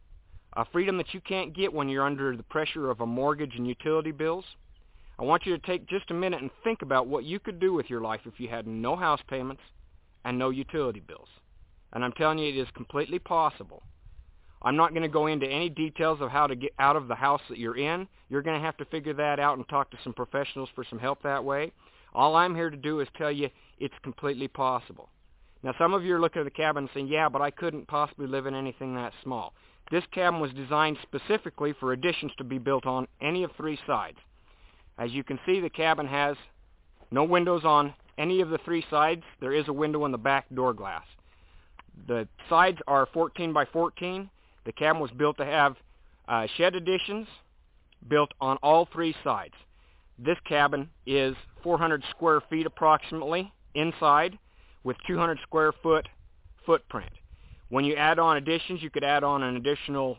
A freedom that you can't get when you're under the pressure of a mortgage and utility bills. I want you to take just a minute and think about what you could do with your life if you had no house payments and no utility bills. And I'm telling you, it is completely possible. I'm not going to go into any details of how to get out of the house that you're in. You're going to have to figure that out and talk to some professionals for some help that way. All I'm here to do is tell you it's completely possible. Now, some of you are looking at the cabin and saying, yeah, but I couldn't possibly live in anything that small. This cabin was designed specifically for additions to be built on any of three sides. As you can see, the cabin has no windows on any of the three sides. There is a window in the back door glass. The sides are 14 by 14. The cabin was built to have shed additions built on all three sides. This cabin is 400 square feet approximately inside with 200 square foot footprint. When you add on additions, you could add on an additional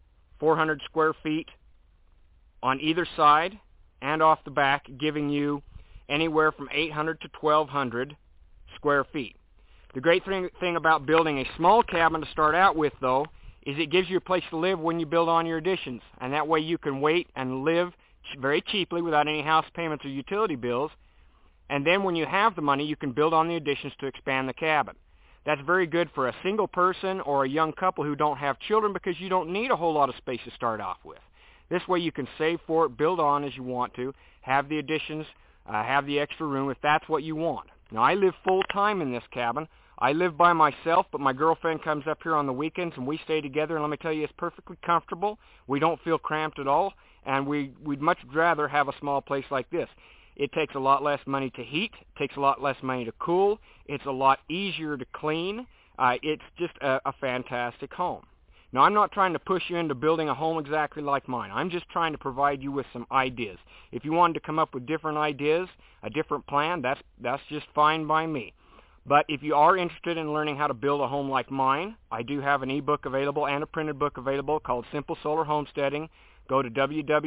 400 square feet on either side and off the back, giving you anywhere from 800 to 1,200 square feet. The great thing about building a small cabin to start out with, though, is it gives you a place to live when you build on your additions. And that way you can wait and live very cheaply without any house payments or utility bills. And then when you have the money, you can build on the additions to expand the cabin. That's very good for a single person or a young couple who don't have children because you don't need a whole lot of space to start off with. This way you can save for it, build on as you want to, have the additions, have the extra room if that's what you want. Now, I live full-time in this cabin. I live by myself, but my girlfriend comes up here on the weekends, and we stay together, and let me tell you, it's perfectly comfortable. We don't feel cramped at all, and we'd much rather have a small place like this. It takes a lot less money to heat. It takes a lot less money to cool. It's a lot easier to clean. It's just a fantastic home. Now, I'm not trying to push you into building a home exactly like mine. I'm just trying to provide you with some ideas. If you wanted to come up with different ideas, a different plan, that's just fine by me. But if you are interested in learning how to build a home like mine, I do have an ebook available and a printed book available called Simple Solar Homesteading. Go to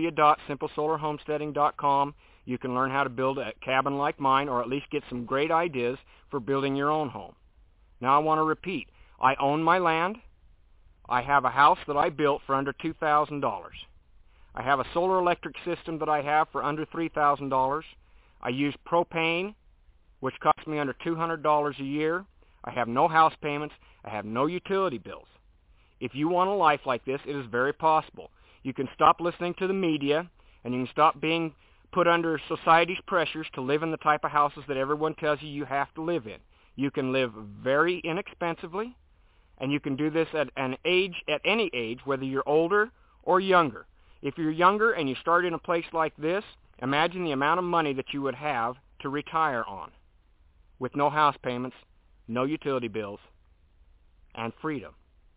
www.simplesolarhomesteading.com. You can learn how to build a cabin like mine, or at least get some great ideas for building your own home. Now, I want to repeat. I own my land. I have a house that I built for under $2,000. I have a solar electric system that I have for under $3,000. I use propane, which costs me under $200 a year. I have no house payments. I have no utility bills. If you want a life like this, it is very possible. You can stop listening to the media, and you can stop being put under society's pressures to live in the type of houses that everyone tells you have to live in. You can live very inexpensively, and you can do this at any age, whether you're older or younger. If you're younger and you start in a place like this, imagine the amount of money that you would have to retire on, with no house payments, no utility bills, and freedom.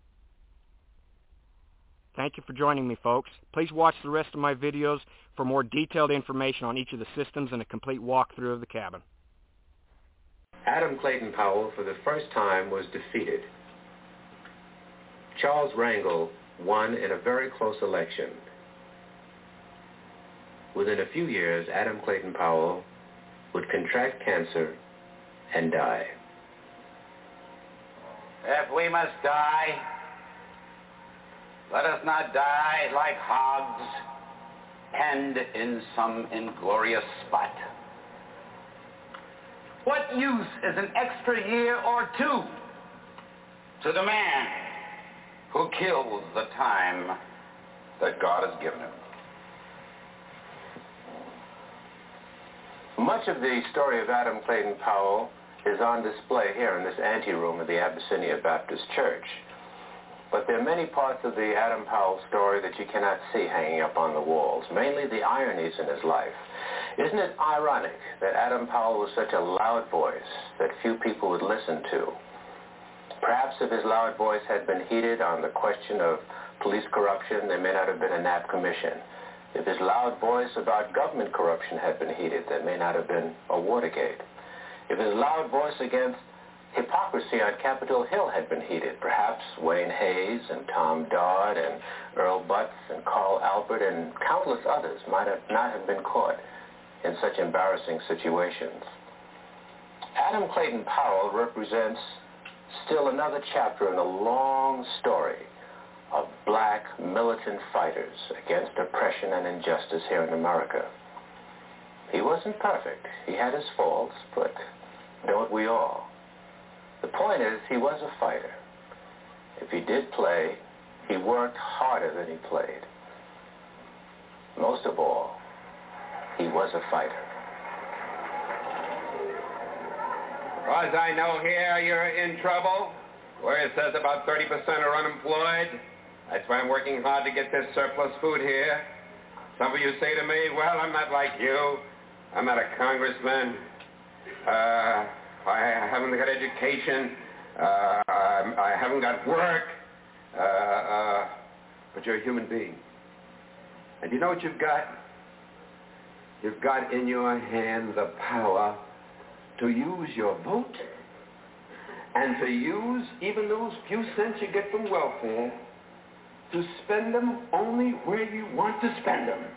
Thank you for joining me, folks. Please watch the rest of my videos for more detailed information on each of the systems and a complete walkthrough of the cabin. Adam Clayton Powell, for the first time, was defeated. Charles Rangel won in a very close election. Within a few years, Adam Clayton Powell would contract cancer and die. If we must die, let us not die like hogs, penned in some inglorious spot. What use is an extra year or two to the man who kills the time that God has given him? Much of the story of Adam Clayton Powell is on display here in this anteroom of the Abyssinia Baptist Church. But there are many parts of the Adam Powell story that you cannot see hanging up on the walls, mainly the ironies in his life. Isn't it ironic that Adam Powell was such a loud voice that few people would listen to? Perhaps if his loud voice had been heated on the question of police corruption, there may not have been a Knapp commission. If his loud voice about government corruption had been heeded, there may not have been a Watergate. If his loud voice against hypocrisy on Capitol Hill had been heeded, perhaps Wayne Hayes and Tom Dodd and Earl Butz and Carl Albert and countless others might have not have been caught in such embarrassing situations. Adam Clayton Powell represents still another chapter in a long story of black militant fighters against oppression and injustice here in America. He wasn't perfect. He had his faults, but don't we all? The point is, he was a fighter. If he did play, he worked harder than he played. Most of all, he was a fighter. As I know here, you're in trouble, where it says about 30% are unemployed. That's why I'm working hard to get this surplus food here. Some of you say to me, well, I'm not like you. I'm not a congressman. I haven't got education. I haven't got work. But you're a human being. And you know what you've got? You've got in your hand the power to use your vote and to use even those few cents you get from welfare to spend them only where you want to spend them.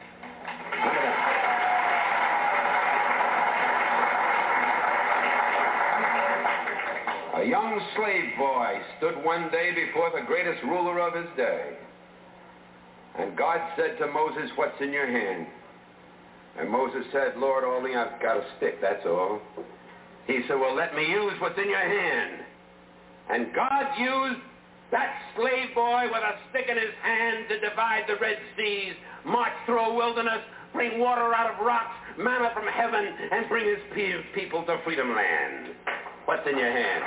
A young slave boy stood one day before the greatest ruler of his day. And God said to Moses, what's in your hand? And Moses said, Lord, only I've got a stick, that's all. He said, well, let me use what's in your hand. And God used that slave boy with a stick in his hand to divide the Red Seas, march through a wilderness, bring water out of rocks, manna from heaven, and bring his people to Freedom Land. What's in your hand?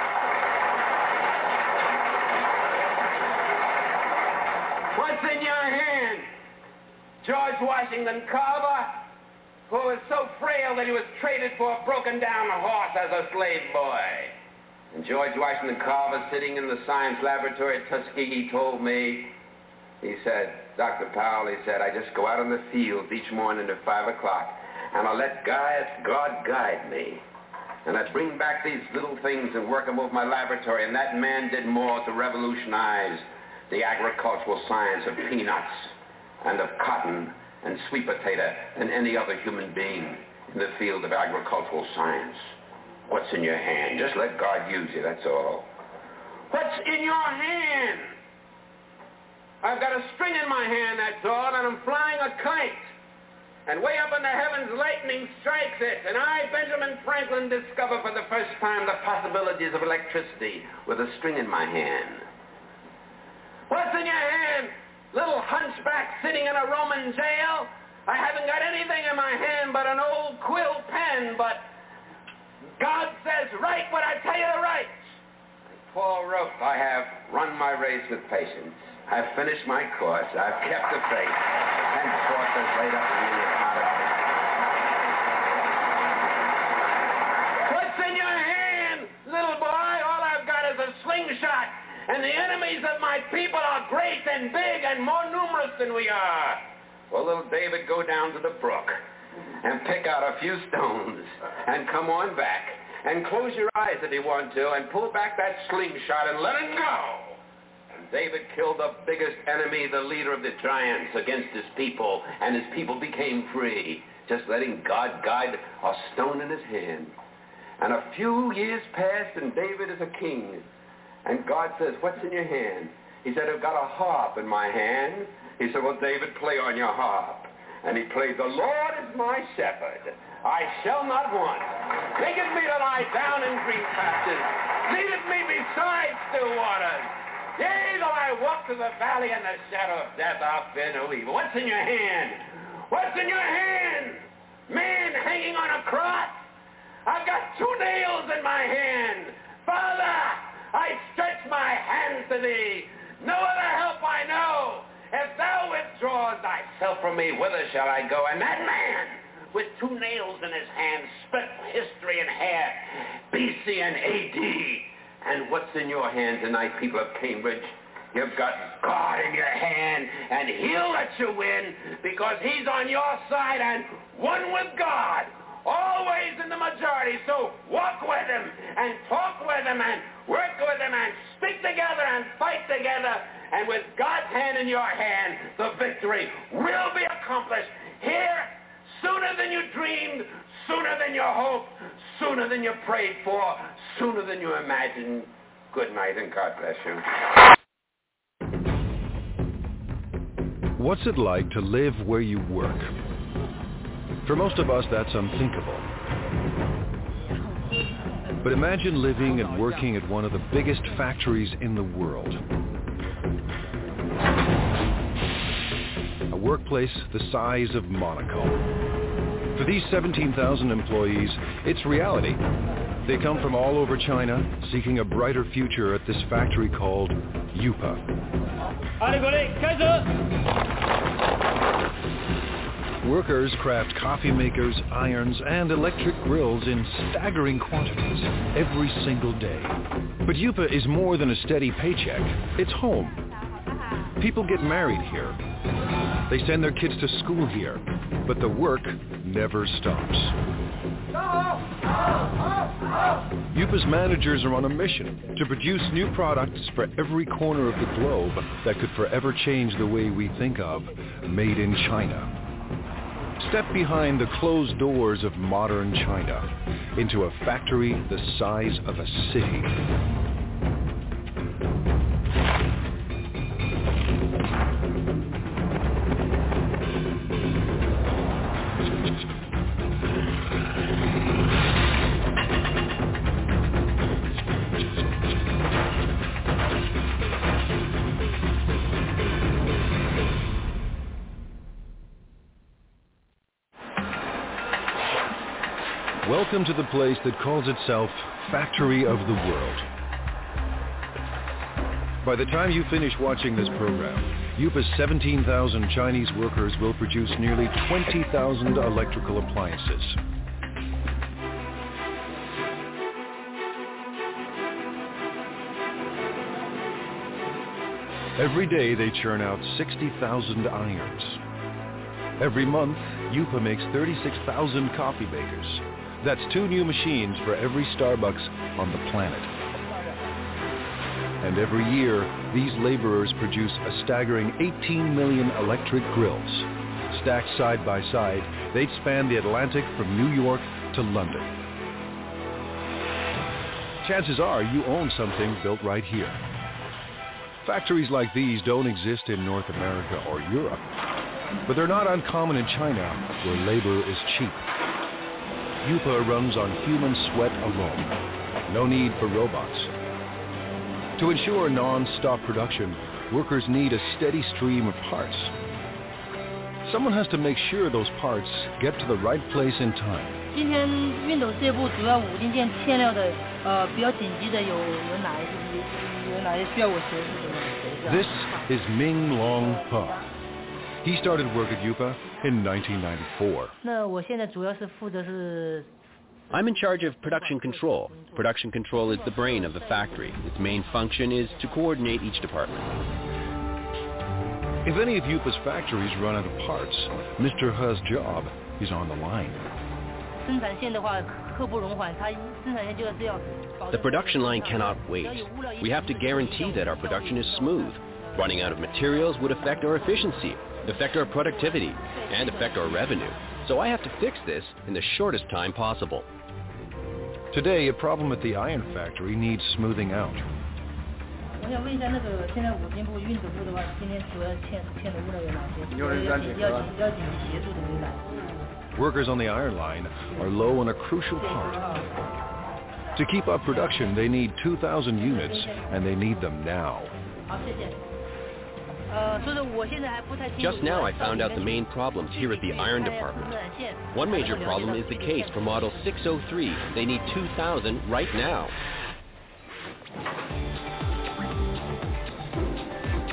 What's in your hand? George Washington Carver, who was so frail that he was traded for a broken-down horse as a slave boy. And George Washington Carver, sitting in the science laboratory at Tuskegee, told me, he said, Dr. Powell, he said, I just go out in the fields each morning at 5 o'clock, and I let God guide me. And I bring back these little things and work them over my laboratory, and that man did more to revolutionize the agricultural science of peanuts and of cotton and sweet potato than any other human being in the field of agricultural science. What's in your hand? Just let God use you, that's all. What's in your hand? I've got a string in my hand, that's all, and I'm flying a kite. And way up in the heavens, lightning strikes it. And I, Benjamin Franklin, discover for the first time the possibilities of electricity with a string in my hand. What's in your hand? Little hunchback sitting in a Roman jail? I haven't got anything in my hand but an old quill pen, but God says, write what I tell you to write. Paul wrote, I have run my race with patience. I've finished my course. I've kept the faith. Henceforth is laid up for me the account of faith. What's in your hand, little boy? All I've got is a slingshot. And the enemies of my people are great and big and more numerous than we are. Well, little David, go down to the brook and pick out a few stones and come on back and close your eyes if you want to and pull back that slingshot and let it go. And David killed the biggest enemy, the leader of the giants, against his people, and his people became free, just letting God guide a stone in his hand. And a few years passed, and David is a king. And God says, what's in your hand? He said, I've got a harp in my hand. He said, well, David, play on your harp. And he played, the Lord is my shepherd. I shall not want. Maketh me to lie down in green pastures. Leadeth me beside still waters. Yea, though I walk through the valley and the shadow of death, I'll fear no evil. What's in your hand? What's in your hand? Man hanging on a cross? I've got 2 nails in my hand. Father, I stretch my hands to thee. No other help I know. If thou withdraws thyself from me, whither shall I go? And that man, with 2 nails in his hand, split history in half, BC and AD. And what's in your hand tonight, people of Cambridge? You've got God in your hand, and he'll let you win because he's on your side and one with God, always in the majority. So walk with him and talk with him and work with him and stick together and fight together. And with God's hand in your hand, the victory will be accomplished here sooner than you dreamed, sooner than you hoped, sooner than you prayed for, sooner than you imagined. Good night and God bless you. What's it like to live where you work? For most of us, that's unthinkable. But imagine living and working at one of the biggest factories in the world. A workplace the size of Monaco. For these 17,000 employees, it's reality. They come from all over China, seeking a brighter future at this factory called Yupa. Workers craft coffee makers, irons, and electric grills in staggering quantities every single day. But Yupa is more than a steady paycheck. It's home. People get married here. They send their kids to school here. But the work never stops. Yupa's managers are on a mission to produce new products for every corner of the globe that could forever change the way we think of made in China. Step behind the closed doors of modern China into a factory the size of a city. Welcome to the place that calls itself Factory of the World. By the time you finish watching this program, Yupa's 17,000 Chinese workers will produce nearly 20,000 electrical appliances. Every day they churn out 60,000 irons. Every month, Yupa makes 36,000 coffee makers. That's 2 new machines for every Starbucks on the planet. And every year, these laborers produce a staggering 18 million electric grills. Stacked side by side, they'd span the Atlantic from New York to London. Chances are you own something built right here. Factories like these don't exist in North America or Europe, but they're not uncommon in China, where labor is cheap. Yupa runs on human sweat alone. No need for robots. To ensure non-stop production, workers need a steady stream of parts. Someone has to make sure those parts get to the right place in time. 今天熨斗这部主要5零件欠料的，比较紧急的有哪些需要我协助的呢？ This is Ming Long Pa. He started work at Yupa in 1994. 那我现在主要是负责是。 I'm in charge of production control. Production control is the brain of the factory. Its main function is to coordinate each department. If any of Yupa's factories run out of parts, Mr. He's job is on the line. The production line cannot wait. We have to guarantee that our production is smooth. Running out of materials would affect our efficiency, affect our productivity, and affect our revenue. So I have to fix this in the shortest time possible. Today, a problem at the iron factory needs smoothing out. Workers on the iron line are low on a crucial part. To keep up production, they need 2,000 units, and they need them now. Just now I found out the main problems here at the iron department. One major problem is the case for model 603. They need 2,000 right now.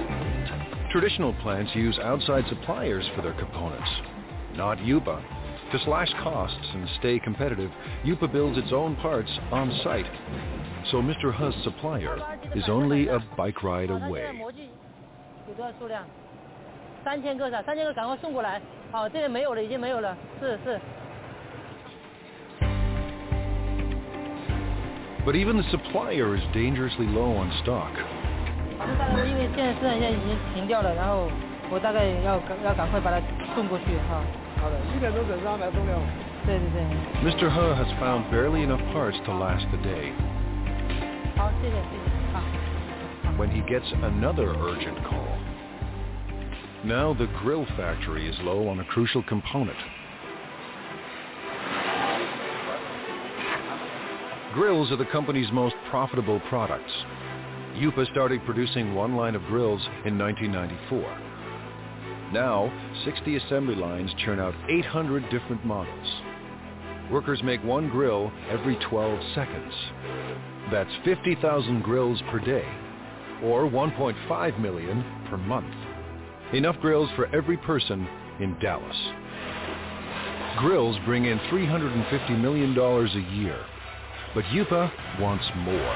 Traditional plants use outside suppliers for their components, not Yupa. To slash costs and stay competitive, Yupa builds its own parts on site. So Mr. He's supplier is only a bike ride away. But even the supplier is dangerously low on stock. Mr. He has found barely enough parts to last the day. When he gets another urgent call. Now the grill factory is low on a crucial component. Grills are the company's most profitable products. Yupa started producing one line of grills in 1994. Now, 60 assembly lines churn out 800 different models. Workers make one grill every 12 seconds. That's 50,000 grills per day, or 1.5 million per month. Enough grills for every person in Dallas. Grills bring in $350 million a year, but Yupa wants more.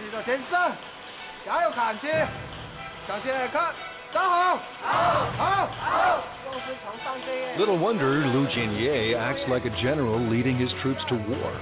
Little wonder Lu Jinye acts like a general leading his troops to war.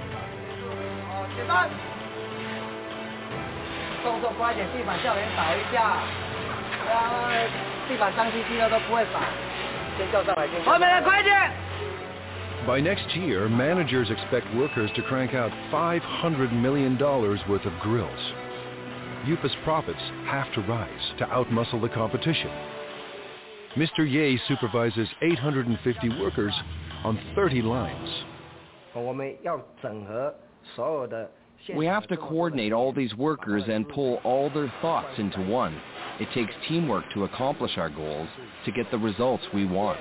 By next year, managers expect workers to crank out $500 million worth of grills. Yupa's profits have to rise to outmuscle the competition. Mr. Ye supervises 850 workers on 30 lines. We have to coordinate all these workers and pull all their thoughts into one. It takes teamwork to accomplish our goals, to get the results we want.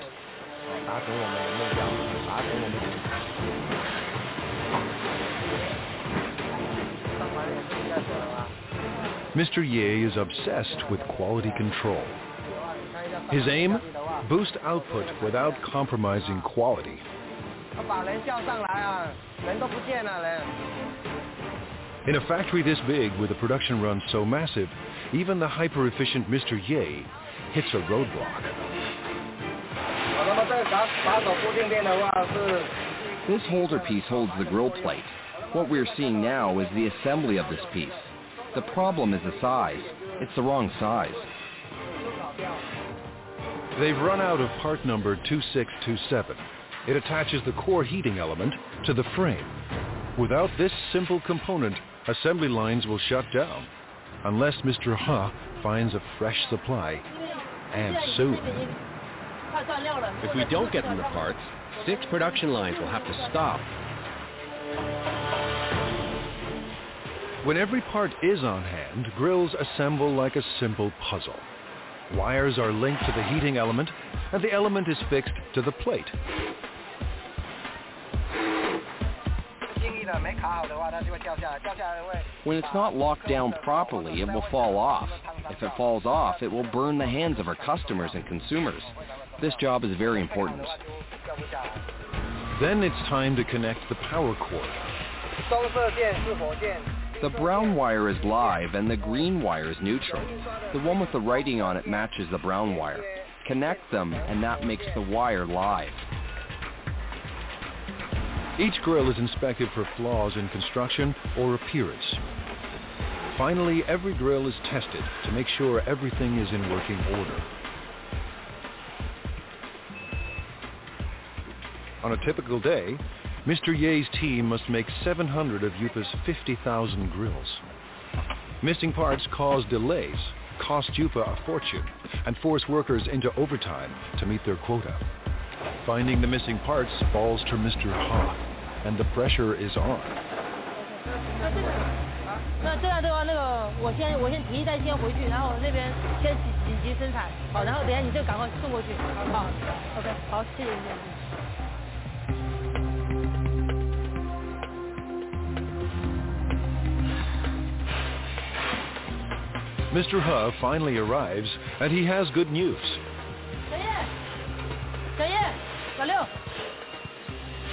Mr. Ye is obsessed with quality control. His aim? Boost output without compromising quality. In a factory this big, with a production run so massive, even the hyper-efficient Mr. Ye hits a roadblock. This holder piece holds the grill plate. What we're seeing now is the assembly of this piece. The problem is the size. It's the wrong size. They've run out of part number 2627. It attaches the core heating element to the frame. Without this simple component, assembly lines will shut down, unless Mr. He finds a fresh supply, and soon. If we don't get them the parts, 6 production lines will have to stop. When every part is on hand, grills assemble like a simple puzzle. Wires are linked to the heating element, and the element is fixed to the plate. When it's not locked down properly, it will fall off. If it falls off, it will burn the hands of our customers and consumers. This job is very important. Then it's time to connect the power cord. The brown wire is live and the green wire is neutral. The one with the writing on it matches the brown wire. Connect them and that makes the wire live. Each grill is inspected for flaws in construction or appearance. Finally, every grill is tested to make sure everything is in working order. On a typical day, Mr. Ye's team must make 700 of Yupa's 50,000 grills. Missing parts cause delays, cost Yupa a fortune, and force workers into overtime to meet their quota. Finding the missing parts falls to Mr. He, and the pressure is on. 那这样的话，我先提一袋先回去，然后那边先紧急生产，好，然后等下你就赶快送过去，好 ，OK， 好，谢谢。 Mr. He finally arrives, and he has good news.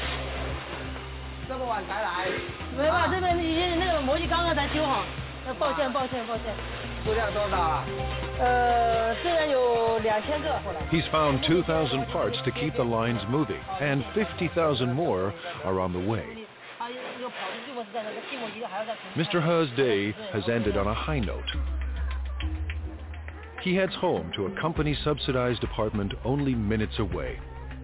没办法，这边已经那个模具刚刚才修好。抱歉。数量多少啊？这边有2000个。 He's found 2,000 parts to keep the lines moving, and 50,000 more are on the way. Mr. He's day has ended on a high note. He heads home to a company-subsidized apartment only minutes away.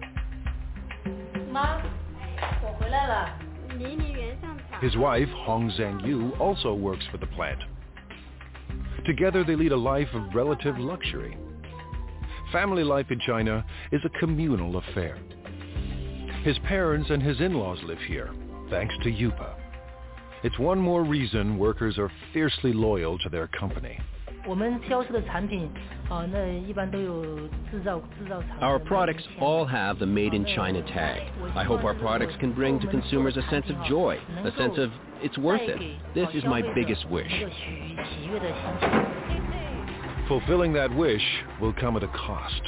妈，我回来了。 His wife, Hong Zhangyu, also works for the plant. Together they lead a life of relative luxury. Family life in China is a communal affair. His parents and his in-laws live here, thanks to Yupa. It's one more reason workers are fiercely loyal to their company. Our products all have the Made in China tag. I hope our products can bring to consumers a sense of joy, a sense of it's worth it. This is my biggest wish. Fulfilling that wish will come at a cost.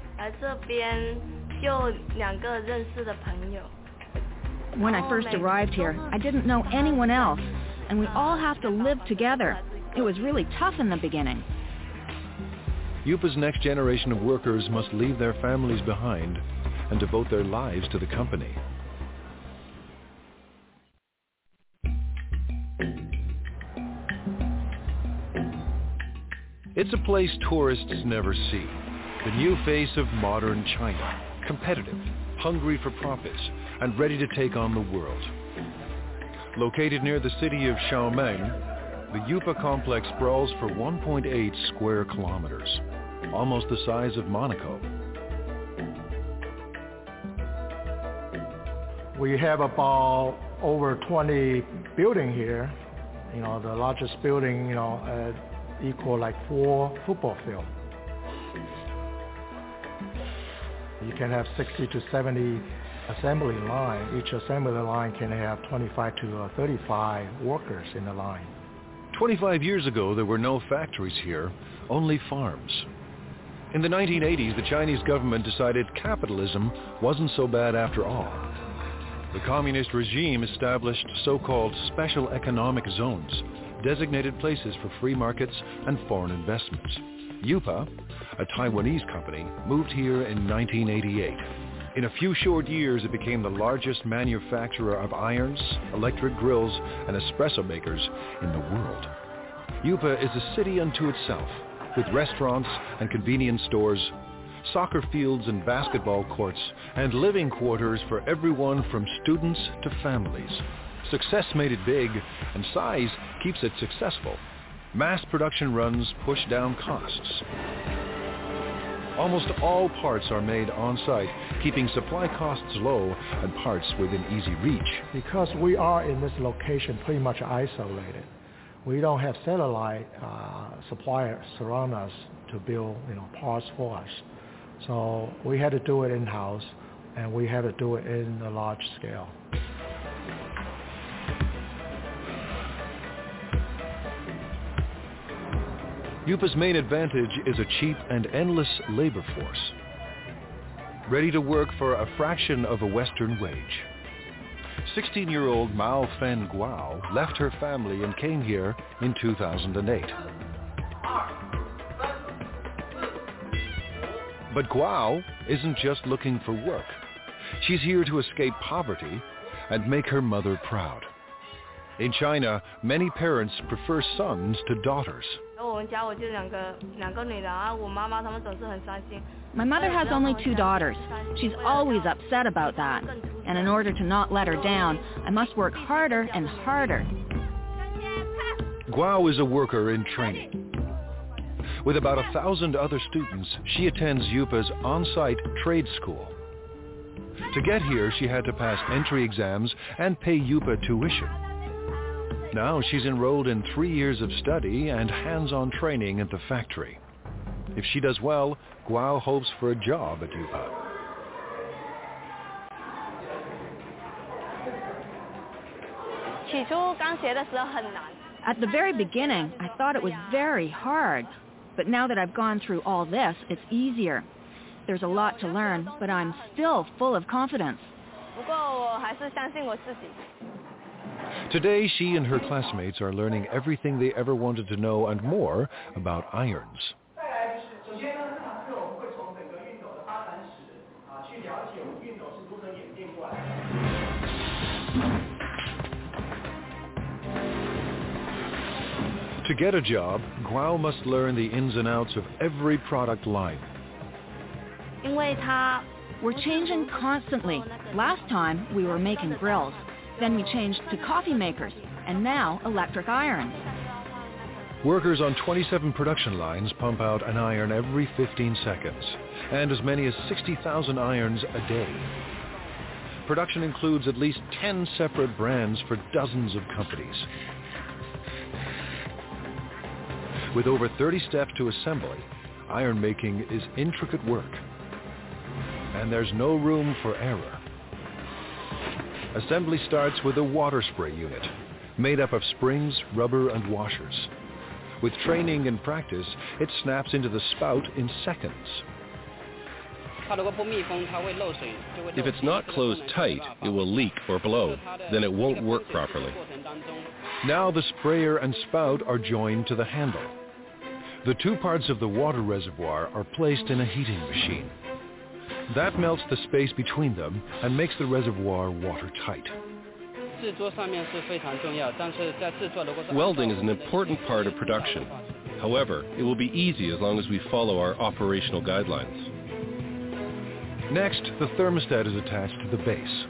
When I first arrived here, I didn't know anyone else, and we all have to live together. It was really tough in the beginning. Yupa's next generation of workers must leave their families behind and devote their lives to the company. It's a place tourists never see. The new face of modern China, competitive, hungry for profits, and ready to take on the world. Located near the city of Xiaomeng, the Yupa complex sprawls for 1.8 square kilometers, almost the size of Monaco. We have about over 20 buildings here. You know, the largest building, equal like 4 football fields. You can have 60 to 70 assembly line. Each assembly line can have 25 to 35 workers in the line. 25 years ago, there were no factories here, only farms. In the 1980s, the Chinese government decided capitalism wasn't so bad after all. The communist regime established so-called special economic zones, designated places for free markets and foreign investments. Yupa, a Taiwanese company, moved here in 1988. In a few short years, it became the largest manufacturer of irons, electric grills, and espresso makers in the world. Yupa is a city unto itself, with restaurants and convenience stores, soccer fields and basketball courts, and living quarters for everyone from students to families. Success made it big, and size keeps it successful. Mass production runs push down costs. Almost all parts are made on-site, keeping supply costs low and parts within easy reach. Because we are in this location pretty much isolated, we don't have satellite suppliers surround us to build parts for us. So we had to do it in-house, and we had to do it in a large scale. Yupa's main advantage is a cheap and endless labor force, ready to work for a fraction of a Western wage. 16-year-old Mao Fen Guo left her family and came here in 2008. But Guo isn't just looking for work. She's here to escape poverty and make her mother proud. In China, many parents prefer sons to daughters. My mother has only 2 daughters. She's always upset about that. And in order to not let her down, I must work harder and harder. Guo is a worker in training. With about 1,000 other students, she attends Yupa's on-site trade school. To get here, she had to pass entry exams and pay Yupa tuition. Now she's enrolled in 3 years of study and hands-on training at the factory. If she does well, Guo hopes for a job at Yupa. At the very beginning, I thought it was very hard. But now that I've gone through all this, it's easier. There's a lot to learn, but I'm still full of confidence. Today, she and her classmates are learning everything they ever wanted to know and more about irons. To get a job, Guo must learn the ins and outs of every product line. We're changing constantly. Last time, we were making grills. Then we changed to coffee makers, and now electric irons. Workers on 27 production lines pump out an iron every 15 seconds, and as many as 60,000 irons a day. Production includes at least 10 separate brands for dozens of companies. With over 30 steps to assembly, iron making is intricate work, and there's no room for error. Assembly starts with a water spray unit, made up of springs, rubber, and washers. With training and practice, it snaps into the spout in seconds. If it's not closed tight, it will leak or blow. Then it won't work properly. Now the sprayer and spout are joined to the handle. The two parts of the water reservoir are placed in a heating machine. That melts the space between them and makes the reservoir watertight. Welding is an important part of production. However, it will be easy as long as we follow our operational guidelines. Next, the thermostat is attached to the base.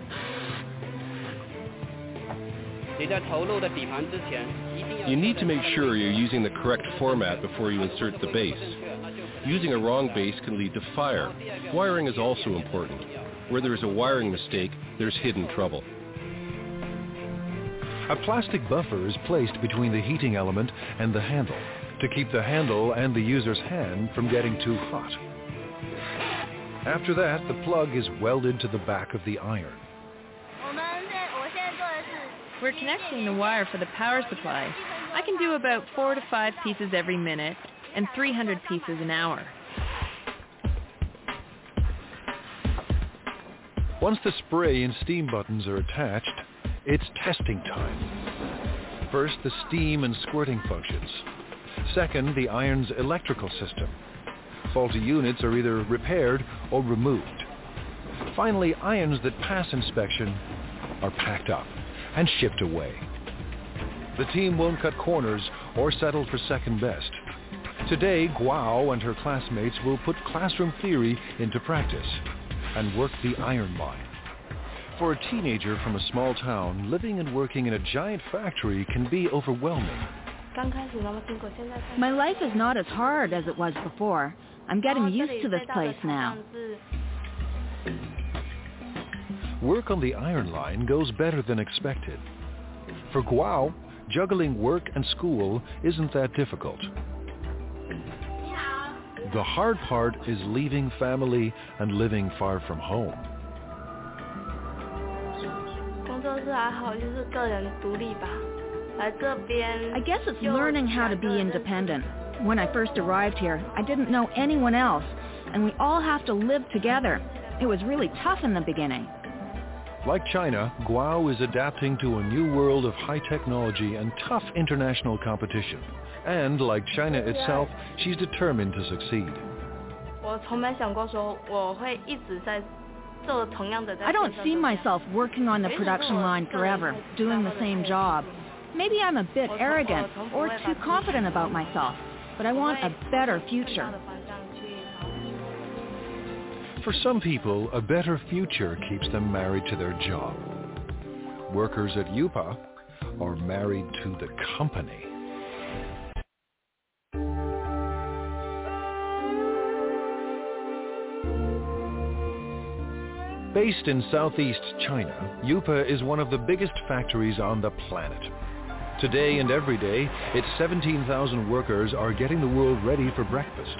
You need to make sure you're using the correct format before you insert the base. Using a wrong base can lead to fire. Wiring is also important. Where there is a wiring mistake, there's hidden trouble. A plastic buffer is placed between the heating element and the handle to keep the handle and the user's hand from getting too hot. After that, the plug is welded to the back of the iron. We're connecting the wire for the power supply. I can do about 4 to 5 pieces every minute and 300 pieces an hour. Once the spray and steam buttons are attached, it's testing time. First, the steam and squirting functions. Second, the iron's electrical system. Faulty units are either repaired or removed. Finally, irons that pass inspection are packed up and shipped away. The team won't cut corners or settle for second best. Today, Guo and her classmates will put classroom theory into practice and work the iron line. For a teenager from a small town, living and working in a giant factory can be overwhelming. My life is not as hard as it was before. I'm getting used to this place now. Work on the iron line goes better than expected. For Guo, juggling work and school isn't that difficult. The hard part is leaving family and living far from home. I guess it's learning how to be independent. When I first arrived here, I didn't know anyone else, and we all have to live together. It was really tough in the beginning. Like China, Guo is adapting to a new world of high technology and tough international competition. And like China itself, she's determined to succeed. I don't see myself working on the production line forever, doing the same job. Maybe I'm a bit arrogant or too confident about myself, but I want a better future. For some people, a better future keeps them married to their job. Workers at UPA are married to the company. Based in southeast China, UPA is one of the biggest factories on the planet. Today and every day, its 17,000 workers are getting the world ready for breakfast.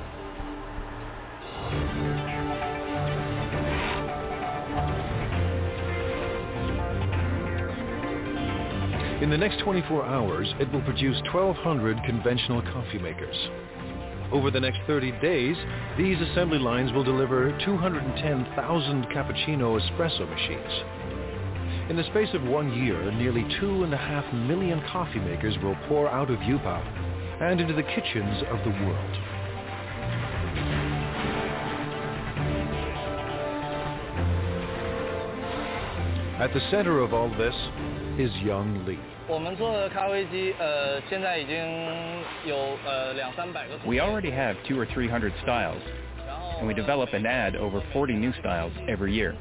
In the next 24 hours, it will produce 1,200 conventional coffee makers. Over the next 30 days, these assembly lines will deliver 210,000 cappuccino espresso machines. In the space of 1 year, nearly 2.5 million coffee makers will pour out of Yupa and into the kitchens of the world. At the center of all this is young Lee. We already have 200 or 300 styles, and we develop and add over 40 new styles every year.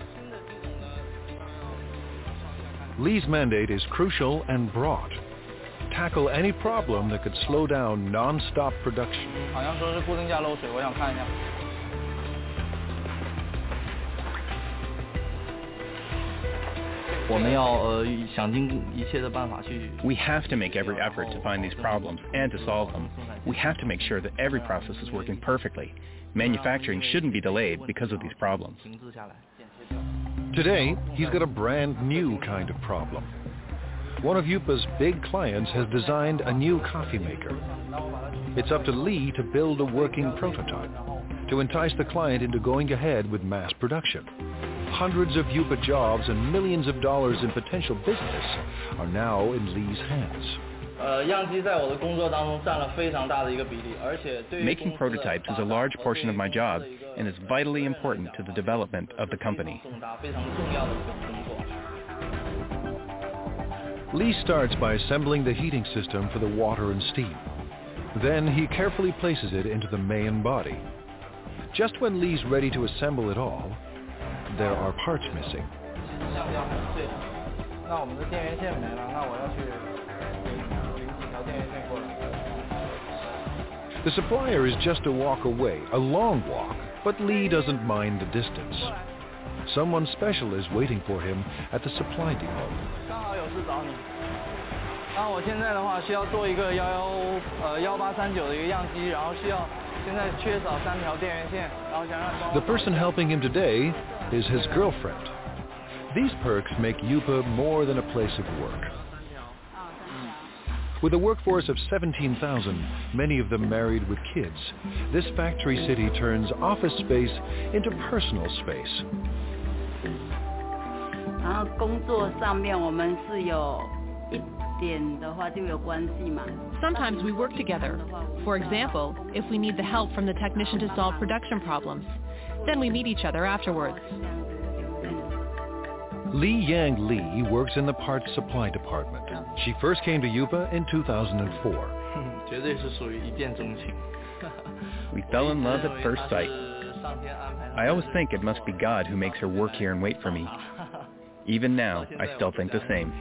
Lee's mandate is crucial and broad. Tackle any problem that could slow down non-stop production. We have to make every effort to find these problems and to solve them. We have to make sure that every process is working perfectly. Manufacturing shouldn't be delayed because of these problems. Today, he's got a brand new kind of problem. One of Yupa's big clients has designed a new coffee maker. It's up to Lee to build a working prototype to entice the client into going ahead with mass production. Hundreds of Yupa jobs and millions of dollars in potential business are now in Lee's hands. Making prototypes is a large portion of my job and is vitally important to the development of the company. Lee starts by assembling the heating system for the water and steam. Then he carefully places it into the main body. Just when Lee's ready to assemble it all, there are parts missing. The supplier is just a walk away, a long walk, but Lee doesn't mind the distance. Someone special is waiting for him at the supply depot. The person helping him today is his girlfriend. These perks make Yupa more than a place of work. With a workforce of 17,000, many of them married with kids, this factory city turns office space into personal space. Sometimes we work together. For example, if we need the help from the technician to solve production problems, then we meet each other afterwards. Li Yang Lee works in the parts supply department. She first came to Yupa in 2004. We fell in love at first sight. I always think it must be God who makes her work here and wait for me. Even now, I still think the same.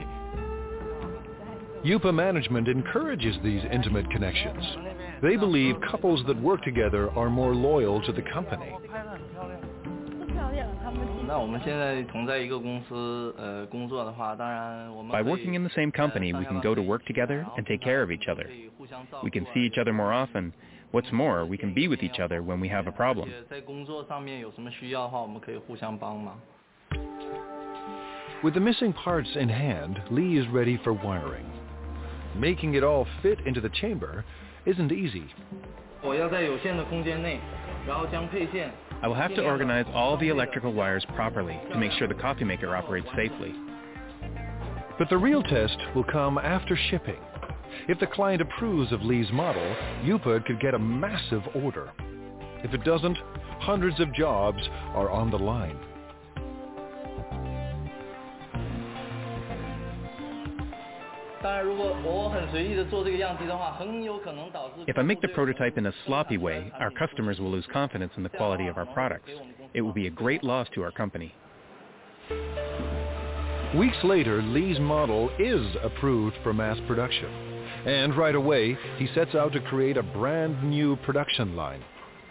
Yupa management encourages these intimate connections. They believe couples that work together are more loyal to the company. By working in the same company, we can go to work together and take care of each other. We can see each other more often. What's more, we can be with each other when we have a problem. With the missing parts in hand, Lee is ready for wiring. Making it all fit into the chamber isn't easy. I will have to organize all the electrical wires properly to make sure the coffee maker operates safely. But the real test will come after shipping. If the client approves of Lee's model, Yupa could get a massive order. If it doesn't, hundreds of jobs are on the line. If I make the prototype in a sloppy way, our customers will lose confidence in the quality of our products. It will be a great loss to our company. Weeks later, Lee's model is approved for mass production. And right away, he sets out to create a brand new production line.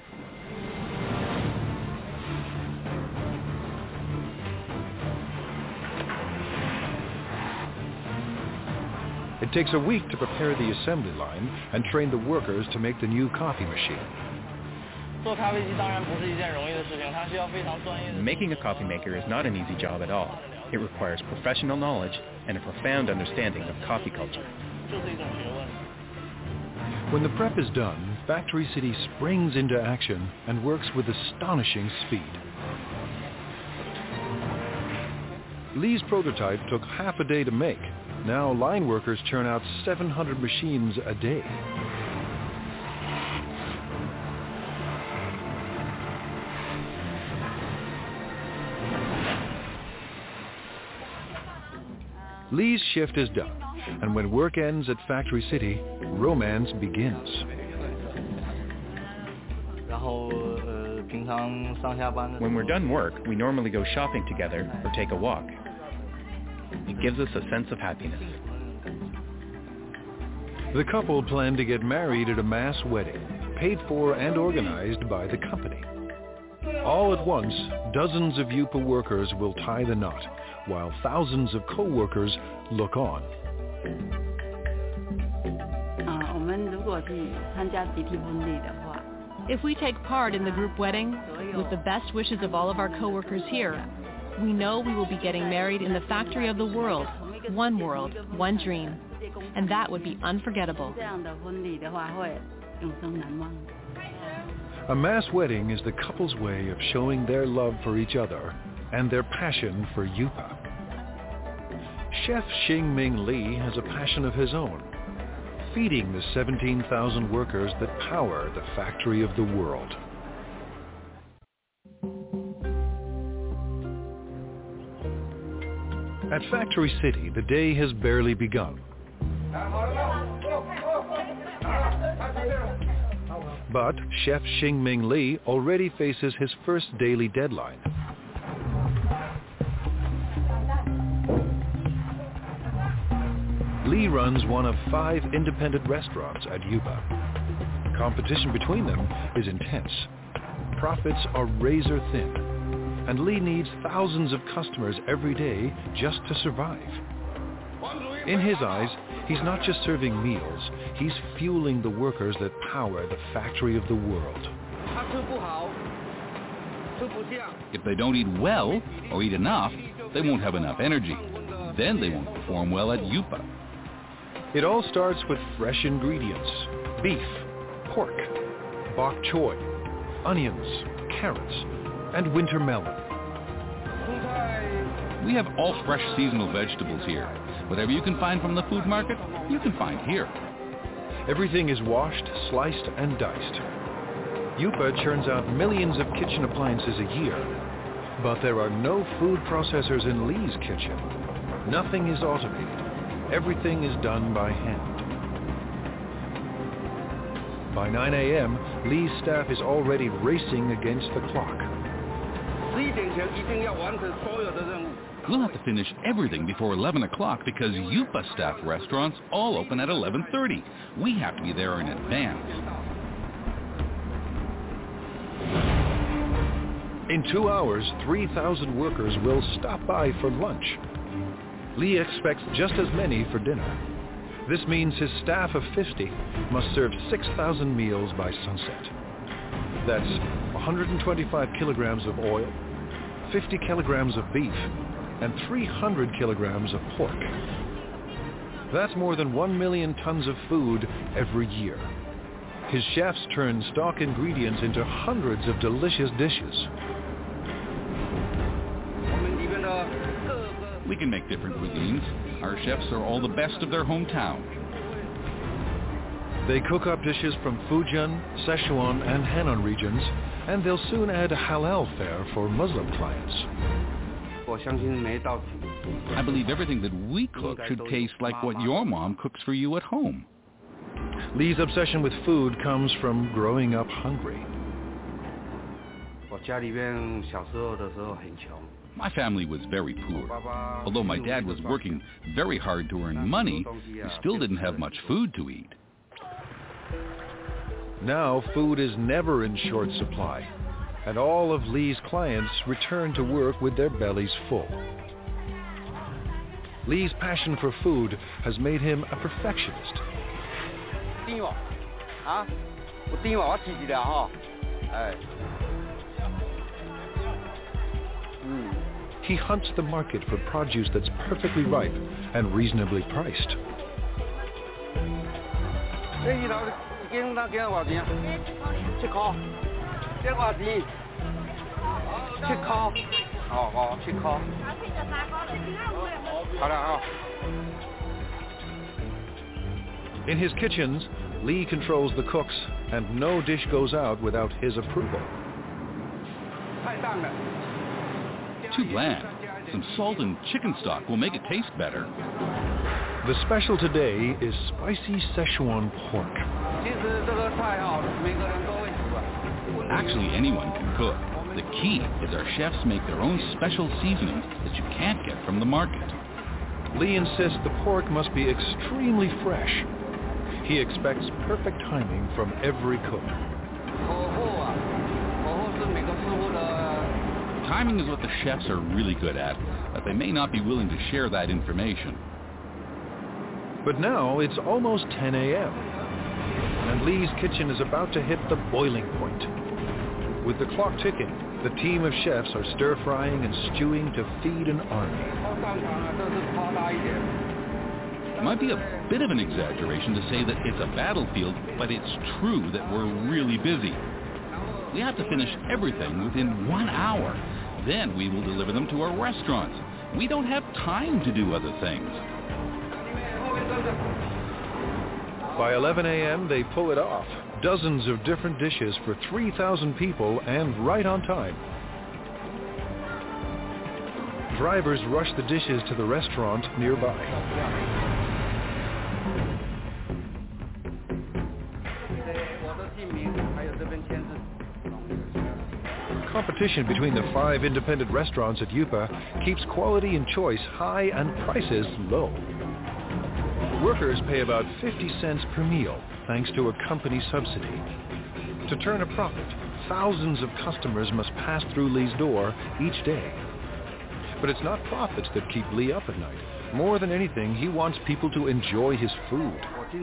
It takes a week to prepare the assembly line and train the workers to make the new coffee machine. Making a coffee maker is not an easy job at all. It requires professional knowledge and a profound understanding of coffee culture. When the prep is done, Factory City springs into action and works with astonishing speed. Lee's prototype took half a day to make. Now line workers churn out 700 machines a day. Lee's shift is done, and when work ends at Factory City, romance begins. When we're done work, we normally go shopping together or take a walk. It gives us a sense of happiness. The couple plan to get married at a mass wedding, paid for and organized by the company. All at once, dozens of Yupa workers will tie the knot, while thousands of co-workers look on. If we take part in the group wedding, with the best wishes of all of our co-workers here, we know we will be getting married in the factory of the world, one dream, and that would be unforgettable. A mass wedding is the couple's way of showing their love for each other and their passion for Yupa. Chef Xingming Li has a passion of his own, feeding the 17,000 workers that power the factory of the world. At Factory City, the day has barely begun. But Chef Xingming Li already faces his first daily deadline. Li runs one of 5 independent restaurants at Yupa. Competition between them is intense. Profits are razor thin, and Li needs thousands of customers every day just to survive. In his eyes, he's not just serving meals, he's fueling the workers that power the factory of the world. If they don't eat well or eat enough, they won't have enough energy. Then they won't perform well at Yupa. It all starts with fresh ingredients: beef, pork, bok choy, onions, carrots, and winter melon. We have all fresh seasonal vegetables here. Whatever you can find from the food market, you can find here. Everything is washed, sliced, and diced. Yupa churns out millions of kitchen appliances a year, but there are no food processors in Li's kitchen. Nothing is automated. Everything is done by hand. By 9 a.m., Li's staff is already racing against the clock. We'll have to finish everything before 11 o'clock because Yupa staff restaurants all open at 11:30. We have to be there in advance. In 2 hours, 3,000 workers will stop by for lunch. Li expects just as many for dinner. This means his staff of 50 must serve 6,000 meals by sunset. That's 125 kilograms of oil, 50 kilograms of beef, and 300 kilograms of pork. That's more than 1 million tons of food every year. His chefs turn stock ingredients into hundreds of delicious dishes. We can make different cuisines. Our chefs are all the best of their hometown. They cook up dishes from Fujian, Sichuan, and Henan regions, and they'll soon add halal fare for Muslim clients. I believe everything that we cook should taste like what your mom cooks for you at home. Li's obsession with food comes from growing up hungry. My family was very poor. Although my dad was working very hard to earn money, we still didn't have much food to eat. Now food is never in short supply, and all of Li's clients return to work with their bellies full. Li's passion for food has made him a perfectionist. He hunts the market for produce that's perfectly ripe and reasonably priced. 去抠。好了啊。 In his kitchens, Lee controls the cooks, and no dish goes out without his approval. Too bland. Some salt and chicken stock will make it taste better. The special today is spicy Szechuan pork. Actually, anyone can cook. The key is our chefs make their own special seasonings that you can't get from the market. Lee insists the pork must be extremely fresh. He expects perfect timing from every cook. Timing is what the chefs are really good at, but they may not be willing to share that information. But now it's almost 10 a.m. and Lee's kitchen is about to hit the boiling point. With the clock ticking, the team of chefs are stir-frying and stewing to feed an army. It might be a bit of an exaggeration to say that it's a battlefield, but it's true that we're really busy. We have to finish everything within 1 hour. Then we will deliver them to our restaurants. We don't have time to do other things. By 11 a.m., they pull it off. Dozens of different dishes for 3,000 people and right on time. Drivers rush the dishes to the restaurant nearby. Competition between the 5 independent restaurants at Yupa keeps quality and choice high and prices low. Workers pay about 50 cents per meal thanks to a company subsidy. To turn a profit, thousands of customers must pass through Lee's door each day. But it's not profits that keep Lee up at night. More than anything, he wants people to enjoy his food.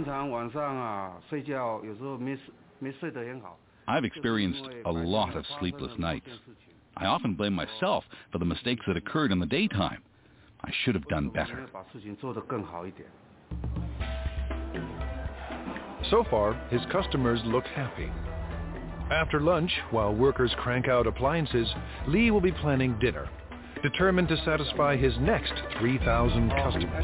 I've experienced a lot of sleepless nights. I often blame myself for the mistakes that occurred in the daytime. I should have done better. So far, his customers look happy. After lunch, while workers crank out appliances, Lee will be planning dinner, determined to satisfy his next 3,000 customers.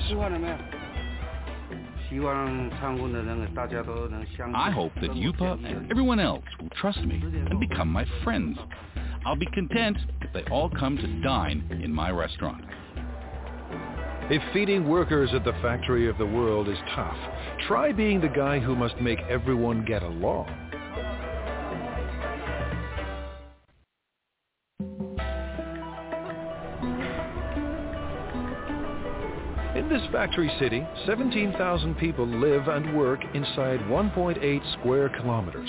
I hope that Yupa and everyone else will trust me and become my friends. I'll be content if they all come to dine in my restaurant. If feeding workers at the factory of the world is tough, try being the guy who must make everyone get along. In this factory city, 17,000 people live and work inside 1.8 square kilometers.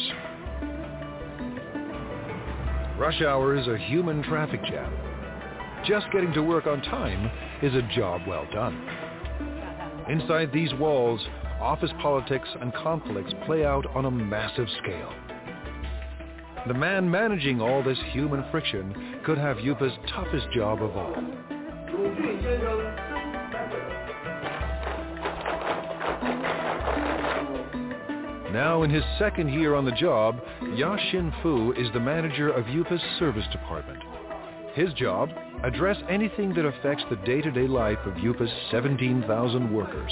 Rush hour is a human traffic jam. Just getting to work on time is a job well done. Inside these walls, office politics and conflicts play out on a massive scale. The man managing all this human friction could have Yupa's toughest job of all. Now in his second year on the job, Ya Xin-fu is the manager of Yupa's service department. His job, address anything that affects the day-to-day life of Yupa's 17,000 workers.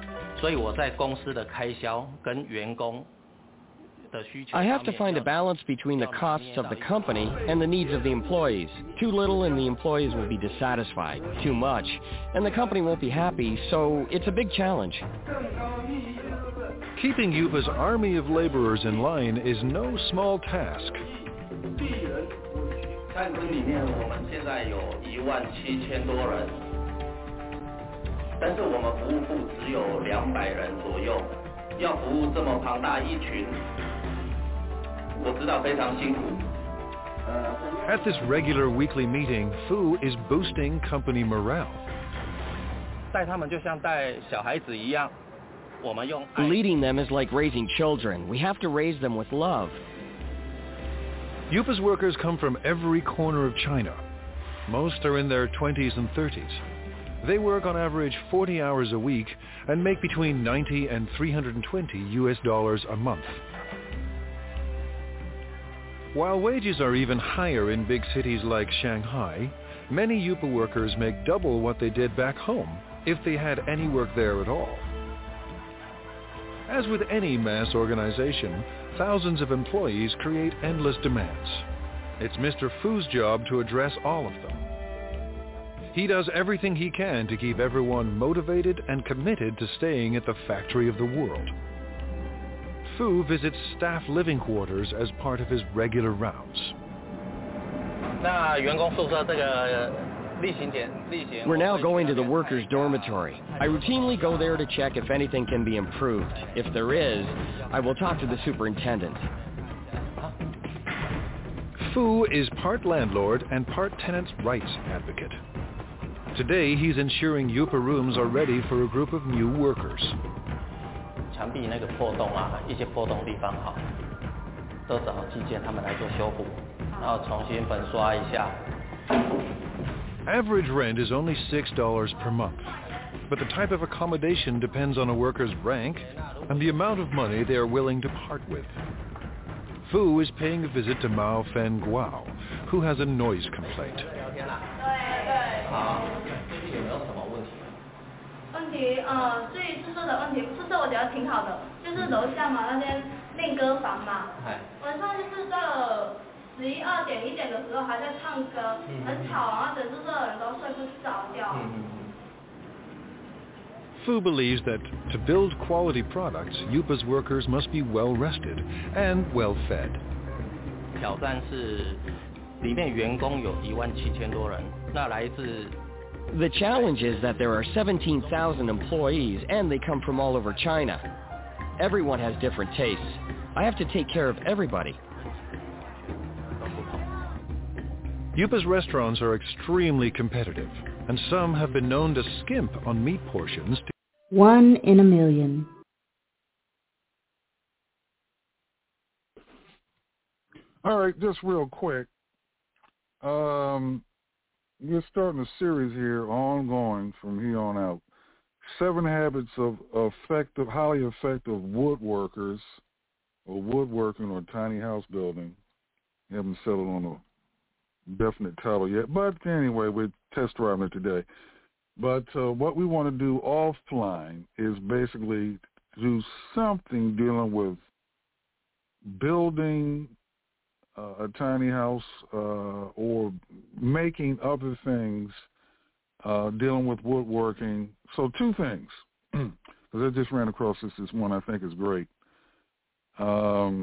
I have to find a balance between the costs of the company and the needs of the employees. Too little and the employees will be dissatisfied. Too much and the company won't be happy, so it's a big challenge. Keeping Yupa's army of laborers in line is no small task. At this regular weekly meeting, Fu is boosting company morale. Leading them is like raising children. We have to raise them with love. Yupa's workers come from every corner of China. Most are in their 20s and 30s. They work on average 40 hours a week and make between $90 and $320 a month. While wages are even higher in big cities like Shanghai, Many Yupa workers make double what they did back home if they had any work there at all. As with any mass organization, thousands of employees create endless demands. It's Mr. Fu's job to address all of them. He does everything he can to keep everyone motivated and committed to staying at the factory of the world. Fu visits staff living quarters as part of his regular rounds. We're now going to the workers' dormitory. I routinely go there to check if anything can be improved. If there is, I will talk to the superintendent. Fu is part landlord and part tenants' rights advocate. Today, he's ensuring Yupa rooms are ready for a group of new workers. Average rent is only $6 per month, but the type of accommodation depends on a worker's rank and the amount of money they are willing to part with. Fu is paying a visit to Mao Fen Guao, who has a noise complaint. 至于宿舍的问题，宿舍我觉得挺好的，就是楼下嘛那边练歌房嘛，晚上就是到了11、2点、1点的时候还在唱歌，很吵，然后整宿舍的人都睡不着觉。 Fu believes that to build quality products, Yupa's workers must be well rested and well fed. 挑战是里面员工有17000多人，那来自 The challenge is that there are 17,000 employees and they come from all over China. Everyone has different tastes. I have to take care of everybody. Yupa's restaurants are extremely competitive, and some have been known to skimp on meat portions. 1 in a million. All right, just real quick. We're starting a series here, ongoing from here on out. 7 habits of highly effective woodworkers, or woodworking, or tiny house building. We haven't settled on a definite title yet, but anyway, we're test driving it today. But what we want to do offline is basically do something dealing with building a tiny house or making other things dealing with woodworking. So 2 things, because I just ran across this one I think is great. Because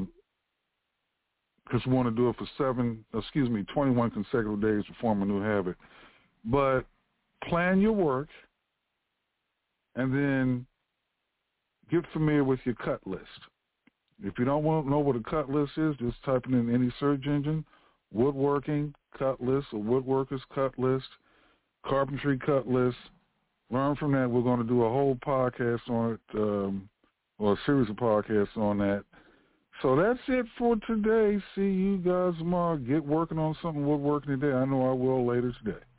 we want to do it for 21 consecutive days to form a new habit. But plan your work and then get familiar with your cut list. If you don't know what a cut list is, just type it in any search engine, woodworking cut list or woodworkers cut list, carpentry cut list. Learn from that. We're going to do a whole podcast on it, or a series of podcasts on that. So that's it for today. See you guys tomorrow. Get working on something woodworking today. I know I will later today.